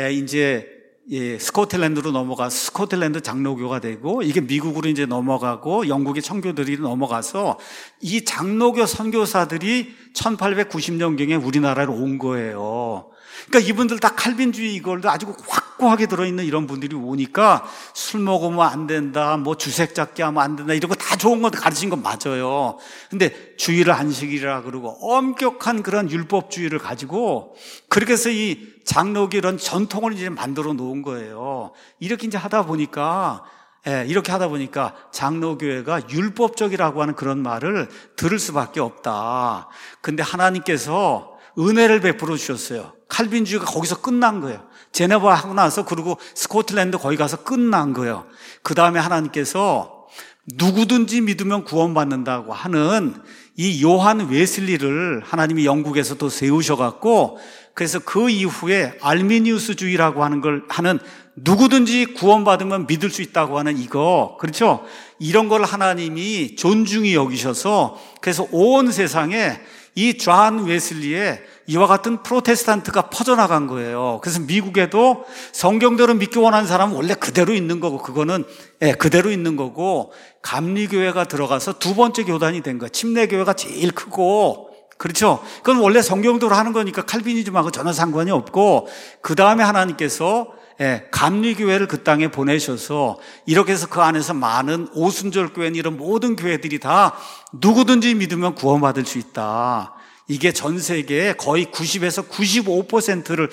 이제 예, 스코틀랜드로 넘어가서 스코틀랜드 장로교가 되고 이게 미국으로 이제 넘어가고 영국의 청교들이 넘어가서 이 장로교 선교사들이 천팔백구십 년경에 우리나라로 온 거예요. 그러니까 이분들 다 칼빈주의 이걸 아주 확고하게 들어있는 이런 분들이 오니까 술 먹으면 안 된다, 뭐 주색 잡기 하면 안 된다, 이런 거 다 좋은 거 가르친 건 맞아요. 근데 주의를 안식이라 그러고 엄격한 그런 율법주의를 가지고 그렇게 해서 이 장로교 이런 전통을 이제 만들어 놓은 거예요. 이렇게 이제 하다 보니까 예, 이렇게 하다 보니까 장로교회가 율법적이라고 하는 그런 말을 들을 수밖에 없다. 근데 하나님께서 은혜를 베풀어 주셨어요. 칼빈주의가 거기서 끝난 거예요. 제네바 하고 나서 그리고 스코틀랜드 거기 가서 끝난 거예요. 그 다음에 하나님께서 누구든지 믿으면 구원받는다고 하는 이 요한 웨슬리를 하나님이 영국에서 또 세우셔갖고 그래서 그 이후에 알미니우스주의라고 하는 걸 하는 누구든지 구원받으면 믿을 수 있다고 하는 이거, 그렇죠? 이런 걸 하나님이 존중히 여기셔서 그래서 온 세상에 이 존 웨슬리의 이와 같은 프로테스탄트가 퍼져나간 거예요. 그래서 미국에도 성경대로 믿기 원하는 사람은 원래 그대로 있는 거고, 그거는 예, 그대로 있는 거고, 감리교회가 들어가서 두 번째 교단이 된 거예요. 침례교회가 제일 크고, 그렇죠? 그건 원래 성경대로 하는 거니까 칼비니즘하고 전혀 상관이 없고, 그 다음에 하나님께서 예, 감리교회를 그 땅에 보내셔서 이렇게 해서 그 안에서 많은 오순절교회는 이런 모든 교회들이 다 누구든지 믿으면 구원받을 수 있다. 이게 전 세계에 거의 구십에서 구십오 퍼센트를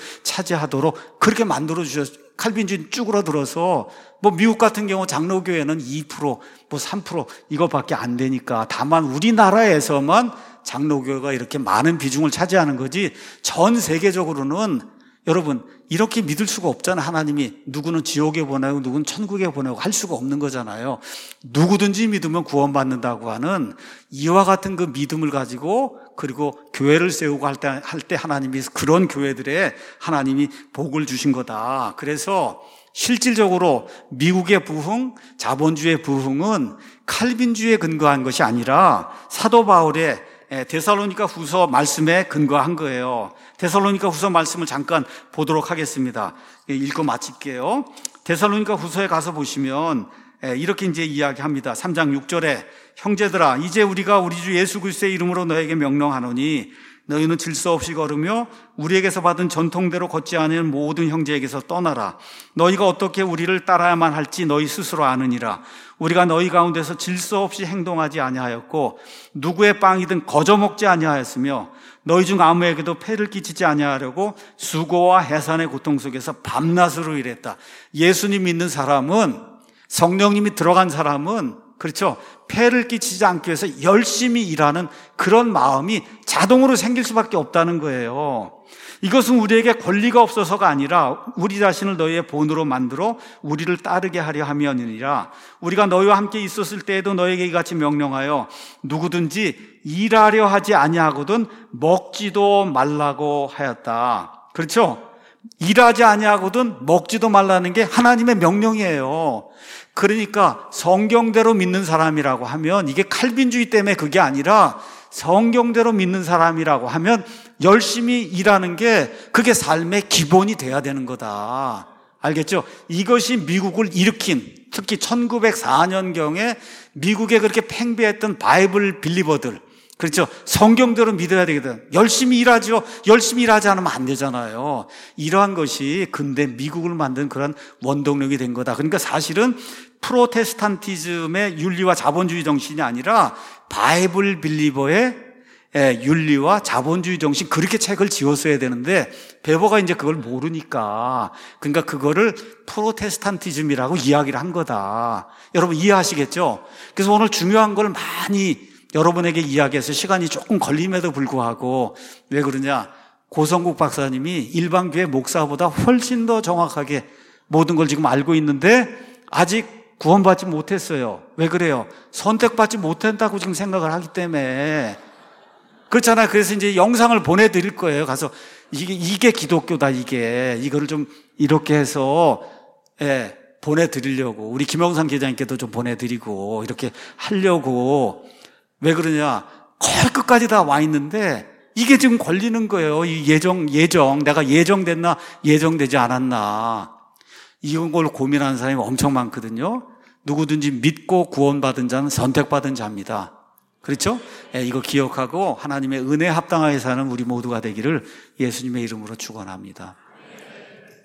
차지하도록 그렇게 만들어주셨어요. 칼빈주의 쭈그러들어서 뭐 미국 같은 경우 장로교회는 이 퍼센트, 뭐 삼 퍼센트 이거밖에 안 되니까, 다만 우리나라에서만 장로교회가 이렇게 많은 비중을 차지하는 거지, 전 세계적으로는 여러분 이렇게 믿을 수가 없잖아요. 하나님이 누구는 지옥에 보내고 누구는 천국에 보내고 할 수가 없는 거잖아요. 누구든지 믿으면 구원받는다고 하는 이와 같은 그 믿음을 가지고, 그리고 교회를 세우고 할 때, 할 때 하나님이 그런 교회들에 하나님이 복을 주신 거다. 그래서 실질적으로 미국의 부흥, 자본주의 부흥은 칼빈주의에 근거한 것이 아니라 사도 바울의 데살로니가 후서 말씀에 근거한 거예요. 데살로니가 후서 말씀을 잠깐 보도록 하겠습니다. 읽고 마칠게요. 데살로니가 후서에 가서 보시면 이렇게 이제 이야기합니다. 삼 장 육 절에 형제들아, 이제 우리가 우리 주 예수 그리스도의 이름으로 너에게 명령하노니 너희는 질서 없이 걸으며 우리에게서 받은 전통대로 걷지 않은 모든 형제에게서 떠나라. 너희가 어떻게 우리를 따라야만 할지 너희 스스로 아느니라. 우리가 너희 가운데서 질서 없이 행동하지 아니하였고 누구의 빵이든 거저 먹지 아니하였으며 너희 중 아무에게도 폐를 끼치지 아니하려고 수고와 해산의 고통 속에서 밤낮으로 일했다. 예수님 믿는 사람은, 성령님이 들어간 사람은, 그렇죠, 폐를 끼치지 않기 위해서 열심히 일하는 그런 마음이 자동으로 생길 수밖에 없다는 거예요. 이것은 우리에게 권리가 없어서가 아니라 우리 자신을 너희의 본으로 만들어 우리를 따르게 하려 함이니라. 우리가 너희와 함께 있었을 때에도 너희에게 이같이 명령하여 누구든지 일하려 하지 아니하거든 먹지도 말라고 하였다. 그렇죠? 일하지 아니하거든 먹지도 말라는 게 하나님의 명령이에요. 그러니까 성경대로 믿는 사람이라고 하면, 이게 칼빈주의 때문에 그게 아니라 성경대로 믿는 사람이라고 하면 열심히 일하는 게 그게 삶의 기본이 돼야 되는 거다. 알겠죠? 이것이 미국을 일으킨, 특히 천구백사 년경에 미국에 그렇게 팽배했던 바이블 빌리버들, 그렇죠? 성경대로 믿어야 되거든. 열심히 일하죠. 열심히 일하지 않으면 안 되잖아요. 이러한 것이 근대 미국을 만든 그런 원동력이 된 거다. 그러니까 사실은 프로테스탄티즘의 윤리와 자본주의 정신이 아니라 바이블 빌리버의 윤리와 자본주의 정신, 그렇게 책을 지었어야 되는데 베버가 이제 그걸 모르니까, 그러니까 그거를 프로테스탄티즘이라고 이야기를 한 거다. 여러분 이해하시겠죠? 그래서 오늘 중요한 걸 많이 여러분에게 이야기해서 시간이 조금 걸림에도 불구하고, 왜 그러냐, 고성국 박사님이 일반 교회 목사보다 훨씬 더 정확하게 모든 걸 지금 알고 있는데 아직 구원받지 못했어요. 왜 그래요? 선택받지 못한다고 지금 생각을 하기 때문에 그렇잖아요. 그래서 이제 영상을 보내드릴 거예요. 가서 이게 이게 기독교다, 이게 이거를 좀 이렇게 해서 예, 보내드리려고, 우리 김영상 계장님께도 좀 보내드리고 이렇게 하려고. 왜 그러냐, 거의 끝까지 다 와 있는데 이게 지금 걸리는 거예요. 이 예정, 예정, 내가 예정됐나 예정되지 않았나, 이런 걸 고민하는 사람이 엄청 많거든요. 누구든지 믿고 구원받은 자는 선택받은 자입니다. 그렇죠? 예, 이거 기억하고 하나님의 은혜에 합당하게 사는 우리 모두가 되기를 예수님의 이름으로 축원합니다.